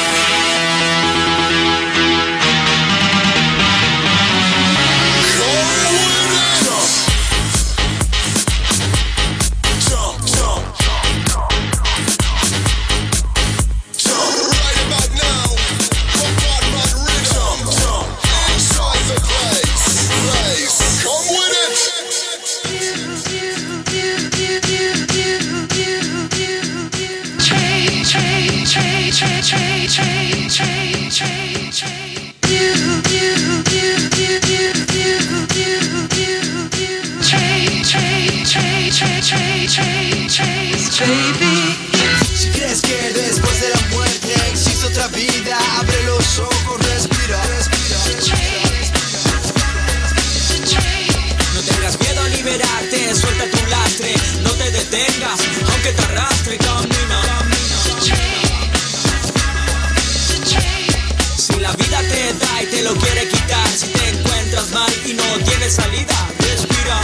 Si crees que después de la muerte existe otra vida, abre los ojos, respira. No tengas miedo a liberarte, suelta tu lastre, no te detengas, aunque te arrastre, camina. Si la vida te da y te lo quiere quitar, si te encuentras mal y no tienes salida, respira.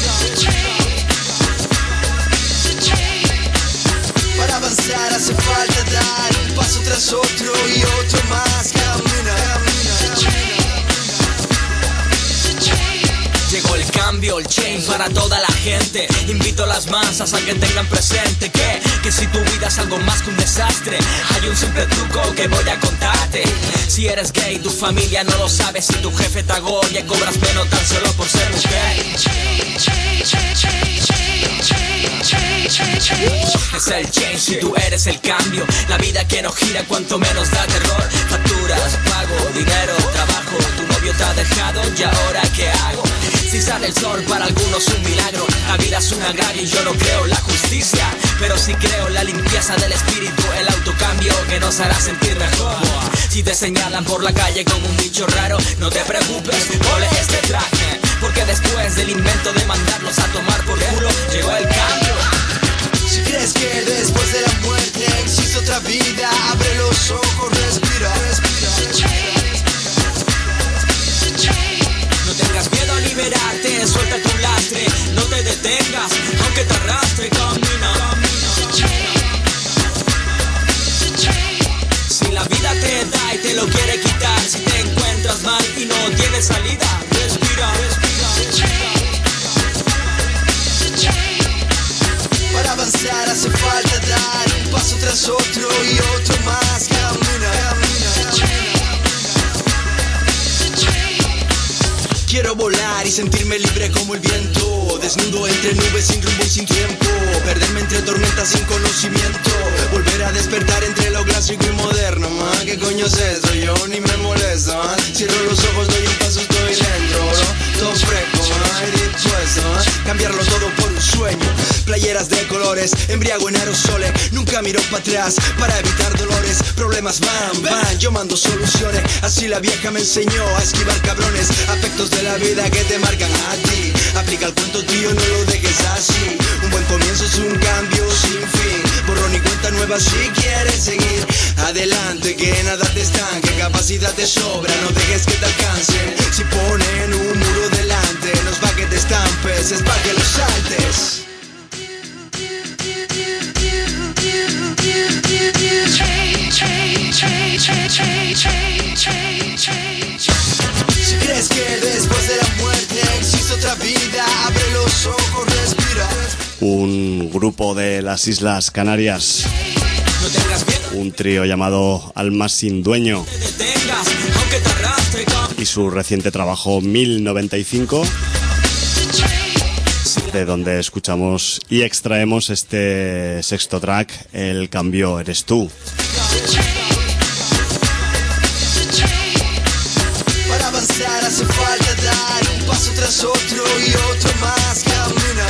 Para avanzar hace falta dar un paso tras otro y otro más, camina. Llegó el cambio, el change para toda la gente. Invito a las masas a que tengan presente que si tu vida es algo más que un desastre, hay un simple truco que voy a contarte. Si eres gay, tu familia no lo sabe. Si tu jefe te agobia, cobras menos tan solo por ser mujer. Es el change, si tú eres el cambio. La vida que no gira cuanto menos da terror. Facturas, pago, dinero, trabajo. Tu novio te ha dejado y ahora ¿qué hago? Si sale el sol para algunos un milagro. La vida es un agravio y yo no creo en la justicia, pero sí creo en la limpieza del espíritu, el autocambio que nos hará sentir mejor. Si te señalan por la calle como un bicho raro, no te preocupes, ole este traje, porque después del invento de mandarlos a tomar por culo, llegó el cambio. Si crees que después de la muerte existe otra vida, abre los ojos, respira. No tengas miedo a liberarte, suelta tu lastre, no te detengas, aunque te arrastre, camina. Si la vida te da y te lo quiere quitar, si te encuentras mal y no tienes salida, respira. Para avanzar hace falta dar un paso tras otro y otro más, camina. Quiero volar y sentirme libre como el viento, desnudo entre nubes sin rumbo y sin tiempo, perderme entre tormentas sin conocimiento, volver a despertar entre lo clásico y moderno. ¿Qué coño es eso? Yo ni me molesto. Cierro los ojos, doy un paso, estoy dentro, bro. Todo fresco, dispuesto cambiarlo todo por un sueño. Playeras de colores, embriago en aerosoles. Nunca miro para atrás para evitar dolores. Problemas van, yo mando soluciones. Así la vieja me enseñó a esquivar cabrones. Aspectos de la vida que te marcan a ti. Aplica el cuento tío, no lo dejes así. un buen comienzo es un cambio sin fin. Borrón y cuenta nueva si quieres seguir adelante, que nada te estanque, capacidad te sobra, no dejes que te alcancen. Si ponen un muro delante, no es pa' que te estampes, es pa' que lo saltes. Si crees que después de la muerte existe otra vida, abre los ojos, respira. Un grupo de las Islas Canarias, un trío llamado Almas sin Dueño, y su reciente trabajo 1095, de donde escuchamos y extraemos este sexto track, El cambio eres tú. Para avanzar hace falta dar un paso tras otro y otro más. Camina,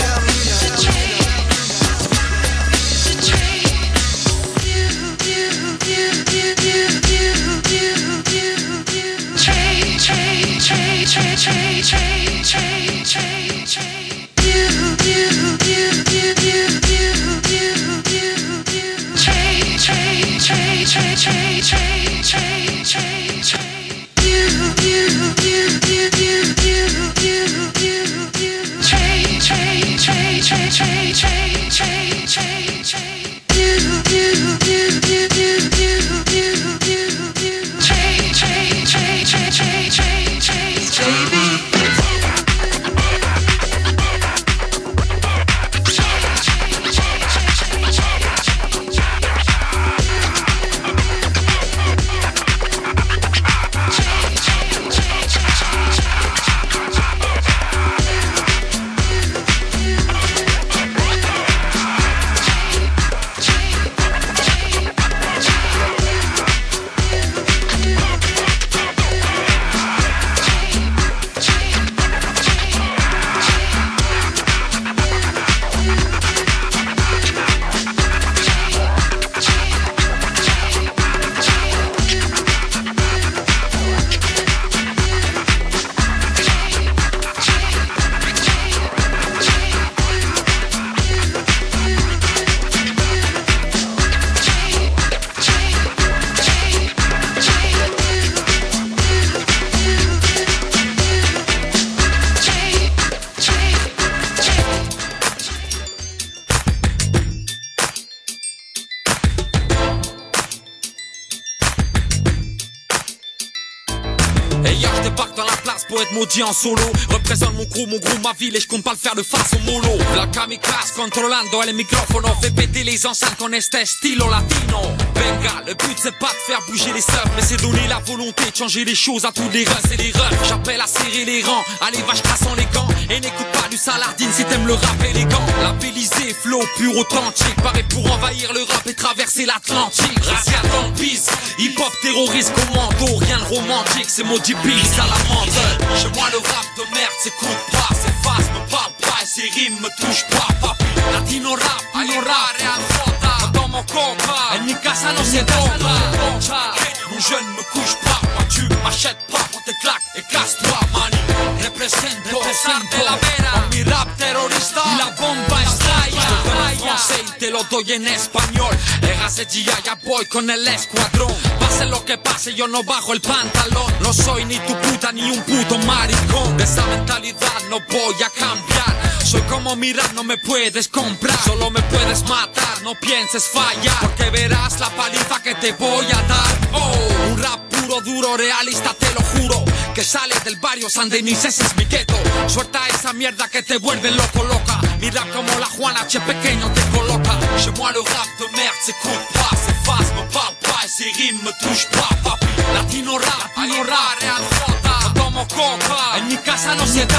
Maudit en solo, représente mon crew, ma ville et je compte pas le faire de façon mollo. La kamikaze controlando el micrófono, fait péter les enceintes con este estilo latino. Venga, le but c'est pas de faire bouger les subs, mais c'est donner la volonté de changer les choses à tous les russes et les refs. J'appelle à serrer les rangs, allez vache cassons les gants, et n'écoute pas du Saladin si t'aimes le rap élégant. Labellisé, flow pur authentique, pareil pour envahir le rap et traverser l'Atlantique. Razzia dans le bis, hip-hop terroriste commando, rien de romantique, c'est maudit bis à la menthe. Chez moi le rap de merde s'écoute pas, ses faces me parlent pas et ses rimes me touchent pas, papi. Latino rap, real jota. Dans mon coca, en mi casa no se toca. Mon jeune me couche pas, moi tu m'achètes pas, prends tes claques et casse-toi, mani. Represento de la vera, mi rap terrorista y la bomba estalla. Je te donne en français y te lo doy en español. RACGA ya voy con el escuadrón. Pase lo que pase, yo no bajo el pantalón. No soy ni tu puta ni un puto maricón. De esa mentalidad no voy a cambiar. Soy como mi rap, no me puedes comprar. Solo me puedes matar, no pienses fallar. Porque verás la paliza que te voy a dar. Oh, un rap puro, duro, realista, te lo juro. Que sale del barrio San Denis, ese es mi gueto. Suelta esa mierda que te vuelve loco, loca. Mi rap como la Juana, che pequeño te coloca. Chez moi le rap de merde s'écoute pas, ses faces me parlent pas et ses rimes me touchent pas, papi. Latino rap, real jota. No tomo coca, en mi casa no se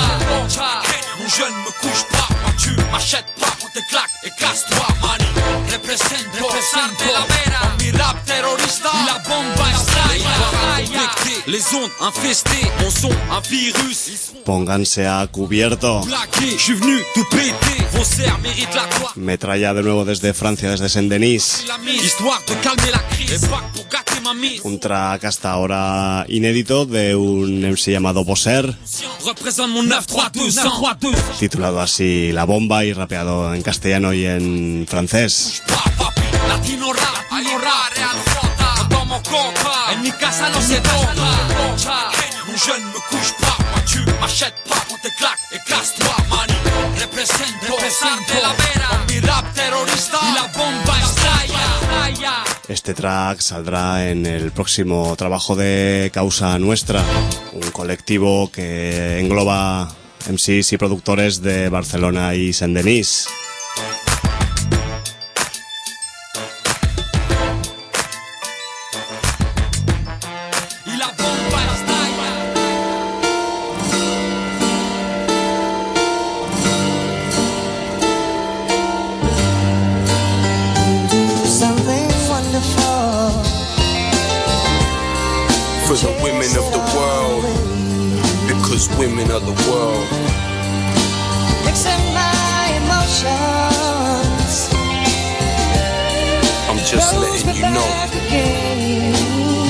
toca. Mon jeune me couche pas, moi tu m'achètes pas, prends tes claques et casse-toi, mani. Represento de la vera, mi rap terrorista y la bomba estalla. Les ondes infestées, mon son un virus. Pónganse a cubierto. Metralla de nuevo desde Francia, desde Saint-Denis. Un track hasta ahora inédito de un MC llamado Bosser, titulado así La Bomba y rapeado en castellano y en francés. Latino rap, Real J, no tomo coca, en mi casa no se toca. Mon jeune me couche pas, moi tu m'achètes pas, on te claque et casse-toi, mani. Represento de la vera, con mi rap terrorista y la bomba estalla. Este track saldrá en el próximo trabajo de Causa Nuestra, un colectivo que engloba MCs y productores de Barcelona y Saint-Denis. Women of the world, mixing my emotions. I'm just letting you know.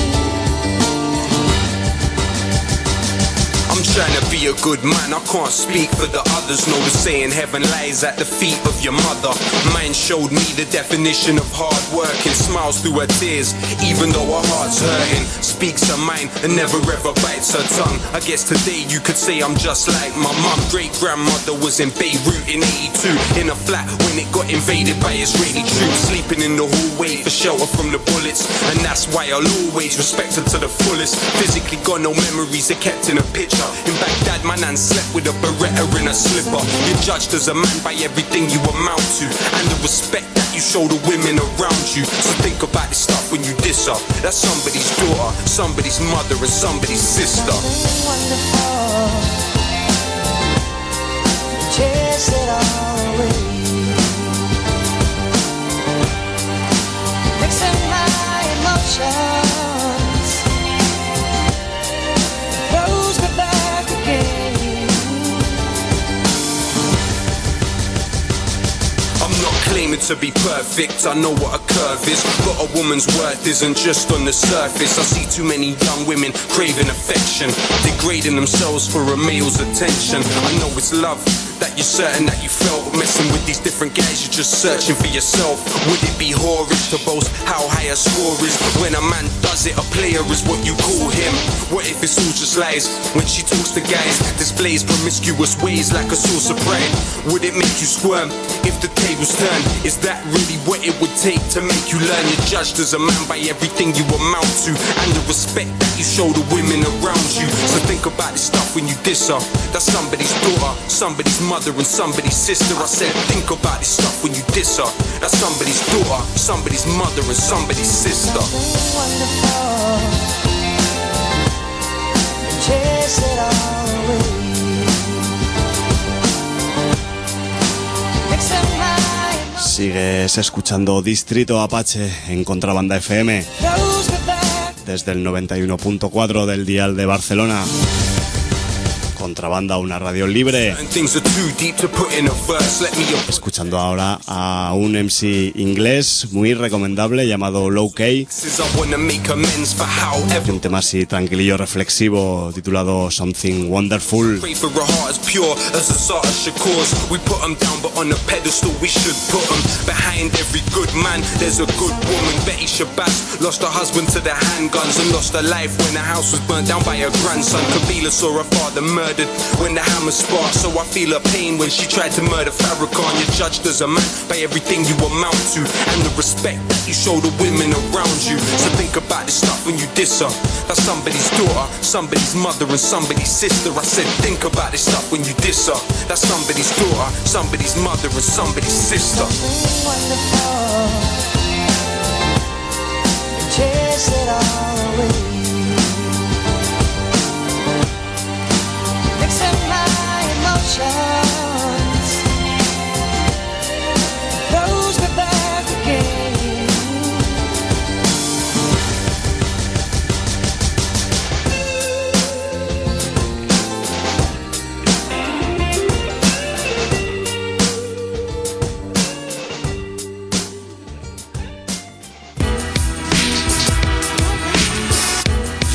I'm trying to be a good man, I can't speak for the others. Know the saying, heaven lies at the feet of your mother. Mine showed me the definition of hard work and smiles through her tears, even though her heart's hurting. Speaks her mind and never ever bites her tongue. I guess today you could say I'm just like my mum. Great-grandmother was in Beirut in 82, in a flat when it got invaded by Israeli troops, sleeping in the hallway for shelter from the bullets. And that's why I'll always respect her to the fullest. Physically got no memories, they're kept in a picture. In Baghdad, my nan slept with a Beretta in a slipper. You're judged as a man by everything you amount to, and the respect that you show the women around you. So think about this stuff when you diss her. That's somebody's daughter, somebody's mother, and somebody's sister. Wonderful. Chase it all away. Mixing my emotions. Throws me back again. I'm not claiming to be perfect, I know what a curve is, but a woman's worth isn't just on the surface. I see too many young women craving affection, degrading themselves for a male's attention. I know it's love that you're certain that you felt, messing with these different guys, you're just searching for yourself. Would it be whorish to boast how high a score is? When a man does it, a player is what you call him. What if it's all just lies? When she talks to guys, displays promiscuous ways like a source of pride. Would it make you squirm if the tables turn? Is that really what it would take to make you learn? You're judged as a man by everything you amount to, and the respect that you show the women around you. So think about this stuff when you diss her. That's somebody's daughter, somebody's mother, and somebody's sister. I said think about this stuff when you diss her. That's somebody's daughter, somebody's mother, and somebody's sister. Wonderful. Chase it all away. Mixing my Sigues escuchando Distrito Apache en Contrabanda FM throws me back. desde el 91.4 del dial de Barcelona. Contrabanda, una radio libre. Escuchando ahora a un MC inglés muy recomendable llamado Low K, un tema así tranquilillo, reflexivo, titulado Something Wonderful. Lost her husband to the handguns and lost her life when the house was burnt down by her grandson. Kabila saw her father murdered when the hammer sparked, so I feel her pain when she tried to murder Farrakhan. You're judged as a man by everything you amount to, and the respect that you show the women around you. So think about this stuff when you diss her. That's somebody's daughter, somebody's mother, and somebody's sister. I said think about this stuff when you diss her. That's somebody's daughter, somebody's mother, and somebody's sister. Wonderful. Chase it all away. Mixing my emotions. Throws me back again.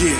Yeah.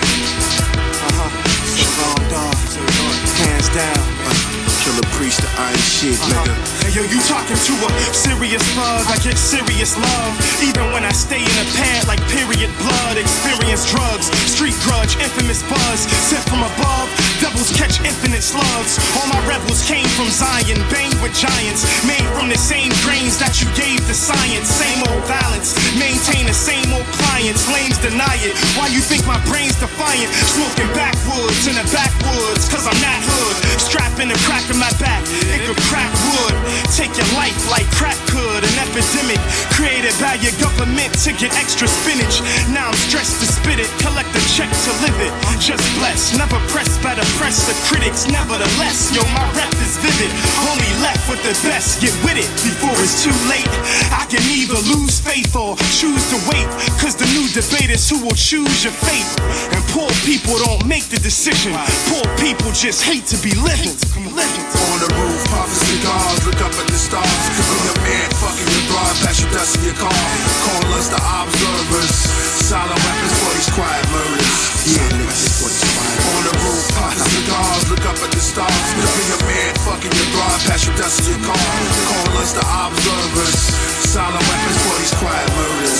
Savon Dog. Hands down. Killer Priest, the iron shit, nigga. Hey yo, you talking to a serious thug, I get serious love. Even when I stay in a pad like period blood. Experience drugs, street grudge, infamous buzz. Sent from above, devils catch infinite slugs. All my rebels came from Zion, banged with giants. Made from the same grains that you gave the science. Same old balance, maintain the same old clients. Lames deny it, why you think my brain's defiant? Smoking backwoods in the backwoods, cause I'm that hood. Strapping the crack in my back, it could crack wood. Take your life like crack could. An epidemic created by your government to get extra spinach. Now I'm stressed to spit it, collect a check to live it. Just blessed, never pressed by the press of critics. Nevertheless, yo, my rep is vivid. Only left with the best, get with it before it's too late. I can either lose faith or choose to wait, cause the new debate is who will choose your fate. And poor people don't make the decision. Poor people just hate to be living. On the roof, popping cigars, look up at the stars. Could be a man fucking your broad, pass you dust in your car. Call us the observers. Silent weapons for these quiet murders. Yeah, niggas for these quiet. On the roof, popping cigars, look up at the stars. Could be a man fucking your broad, pass you dust in your car. Call us the observers. Silent weapons for these quiet murders.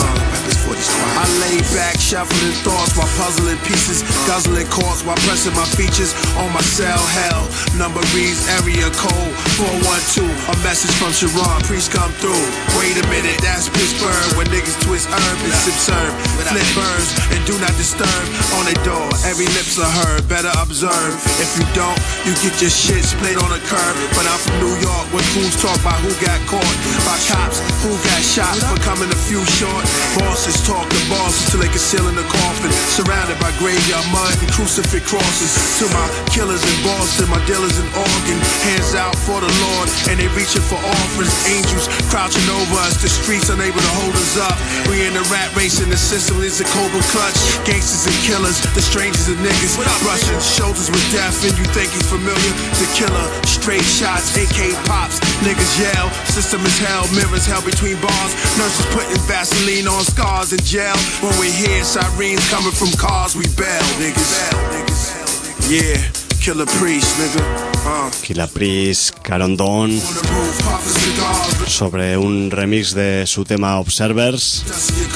I lay back, shuffling thoughts while puzzling pieces, guzzling chords while pressing my features on my cell. Hell, number reads area code 412. A message from Sharon, Priest come through. Wait a minute, that's Pittsburgh, where niggas twist herb and sip serve, flip birds and do not disturb on the door. Every lips are heard, better observe. If you don't, you get your shit split on a curb. But I'm from New York, where fools talk about who got caught by cops, who got shot for coming a few short. Bosses talk to bosses till they can seal in the coffin, surrounded by graveyard mud and crucifix crosses. To my killers in Boston, my dealers in Oregon, hands out for the Lord and they reaching for offerings. Angels crouching over us, the streets unable to hold us up. We in the rat race and the system is a cobra clutch. Gangsters and killers, the strangers and niggas, brushing shoulders with death and you think he's familiar. The killer, straight shots, AK pops, niggas yell. System is hell, mirrors held between bars. Nurses putting Vaseline on scars in jail. When we hear sirens coming from cars, we bail, niggas. Yeah, Killer Priest, nigga. Killer Priest, Carondon, sobre un remix de su tema Observers,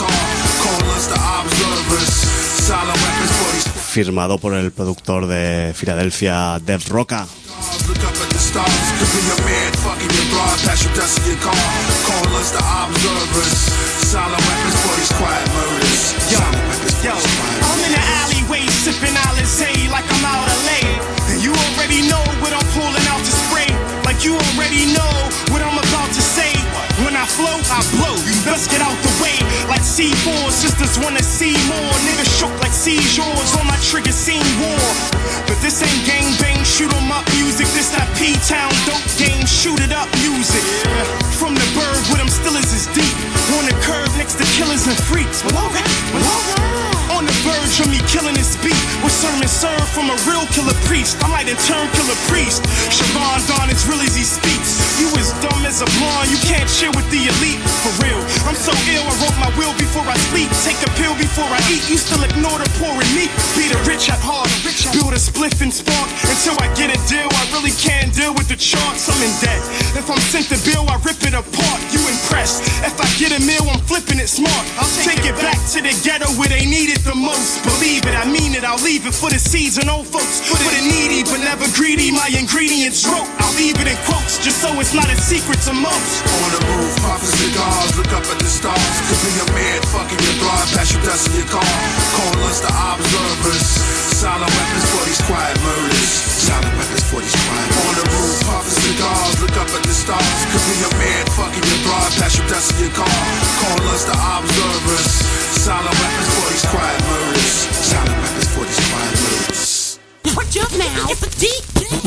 firmado por el productor de Filadelfia, Dev Roca. Look up at the stars, could be a man fucking your broad, pass you dust in your car. Call us the observers. Silent weapons for these quiet murders. Yo, I'm in the alleyway sipping Alizé like I'm out of LA. And you already know what I'm pulling out to spray. Like you already know what I'm about to say. When I flow, I blow. You best get out the way. Like C4, sisters wanna see more. Niggas shook like seizures on my trigger scene war. But this ain't gang bang, shoot 'em up music. This that P-Town dope game, shoot it up music. From the bird, what I'm still is deep. On the curb next to killers and freaks. Well, alright. On the verge of me killing this beat. With sermon served from a real Killer Priest. I might in turn Killer Priest. Siobhan Dawn as real as he speaks. You as dumb as a blonde, you can't chill with the elite. For real, I'm so ill, I wrote my will before I sleep. Take a pill before I eat. You still ignore the poor in me. Be the rich at heart. Build a spliff and spark. Until I get a deal, I really can't deal with the charts. I'm in debt. If I'm sent the bill, I rip it apart. You impressed? If I get a meal, I'm flipping it smart. I'll take it back to the ghetto where they need it the most. Believe it, I mean it. I'll leave it for the seasonal folks. For the needy, but never greedy. My ingredients rope. I'll leave it in quotes, just so it's not a secret to most. On the roof, popping cigars, look up at the stars. Could be a man fucking your broad, pass you dust in your car. Call us the observers. Silent weapons for these quiet murders. Silent weapons for these quiet murders. On the roof, popping cigars, look up at the stars. Could be a man fucking your broad, pass you dust in your car. Call us the observers. Silent weapons for these quiet murders. Silent weapons for these quiet murders. Put your mouth deep.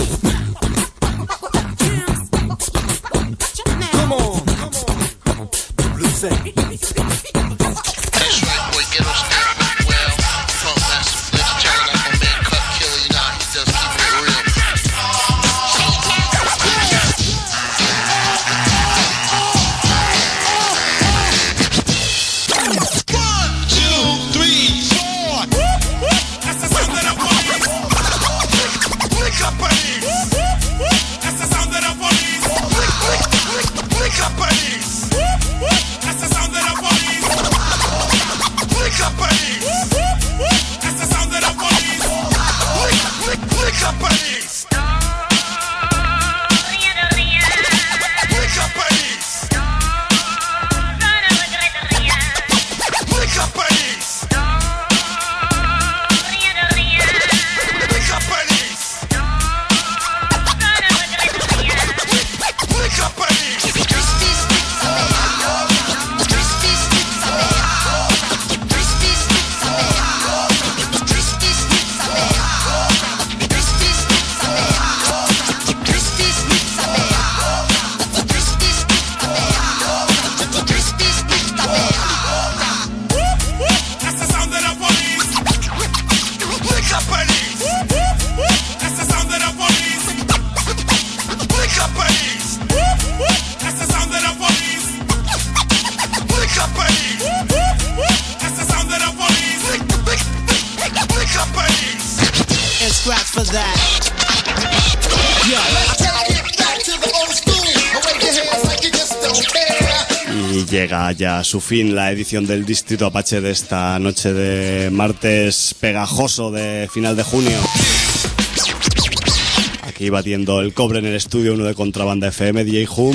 Come on. Blue Say. That's right, boy, get us well. Funk Master Flex, turn up my man Cut Killer, you know how he does, keep it real. 1, 2, 3, 4. for that. Y llega ya a su fin la edición del Distrito Apache de esta noche de martes pegajoso de final de junio. Aquí batiendo el cobre en el estudio 1 de Contrabanda FM, DJ Hum,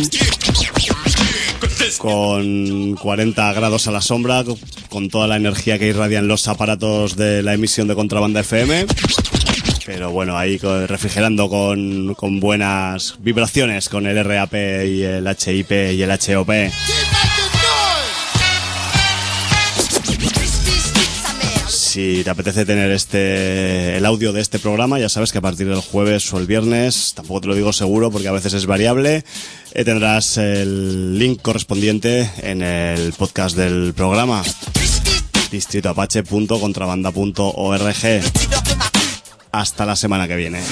con 40 grados a la sombra, con toda la energía que irradian los aparatos de la emisión de Contrabanda FM. Pero bueno, ahí refrigerando con buenas vibraciones, con el RAP y el HIP y el HOP. Si te apetece tener el audio de este programa, ya sabes que a partir del jueves o el viernes, tampoco te lo digo seguro porque a veces es variable, tendrás el link correspondiente en el podcast del programa, distritoapache.contrabanda.org. Hasta la semana que viene.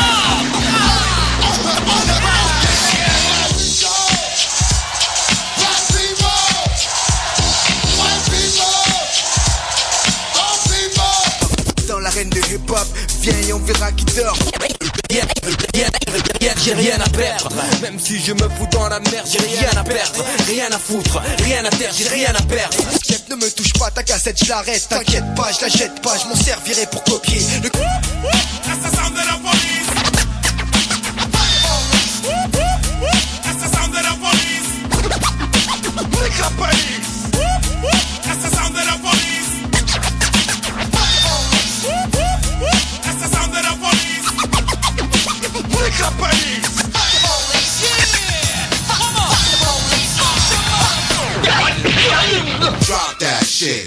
Dans l'arène de hip-hop, viens et on verra qui dort. J'ai rien à perdre, même si je me fous dans la merde, j'ai rien à perdre, rien à foutre, rien à terre, j'ai rien à perdre. Chef, ne me touche pas, ta cassette, je l'arrête, t'inquiète pas, je la jette pas, je m'en servirai pour copier le assassin de la police. Assassin de la police. Nique la police. Assassin de la police. Assassin de la police. Nique la police. Drop that shit.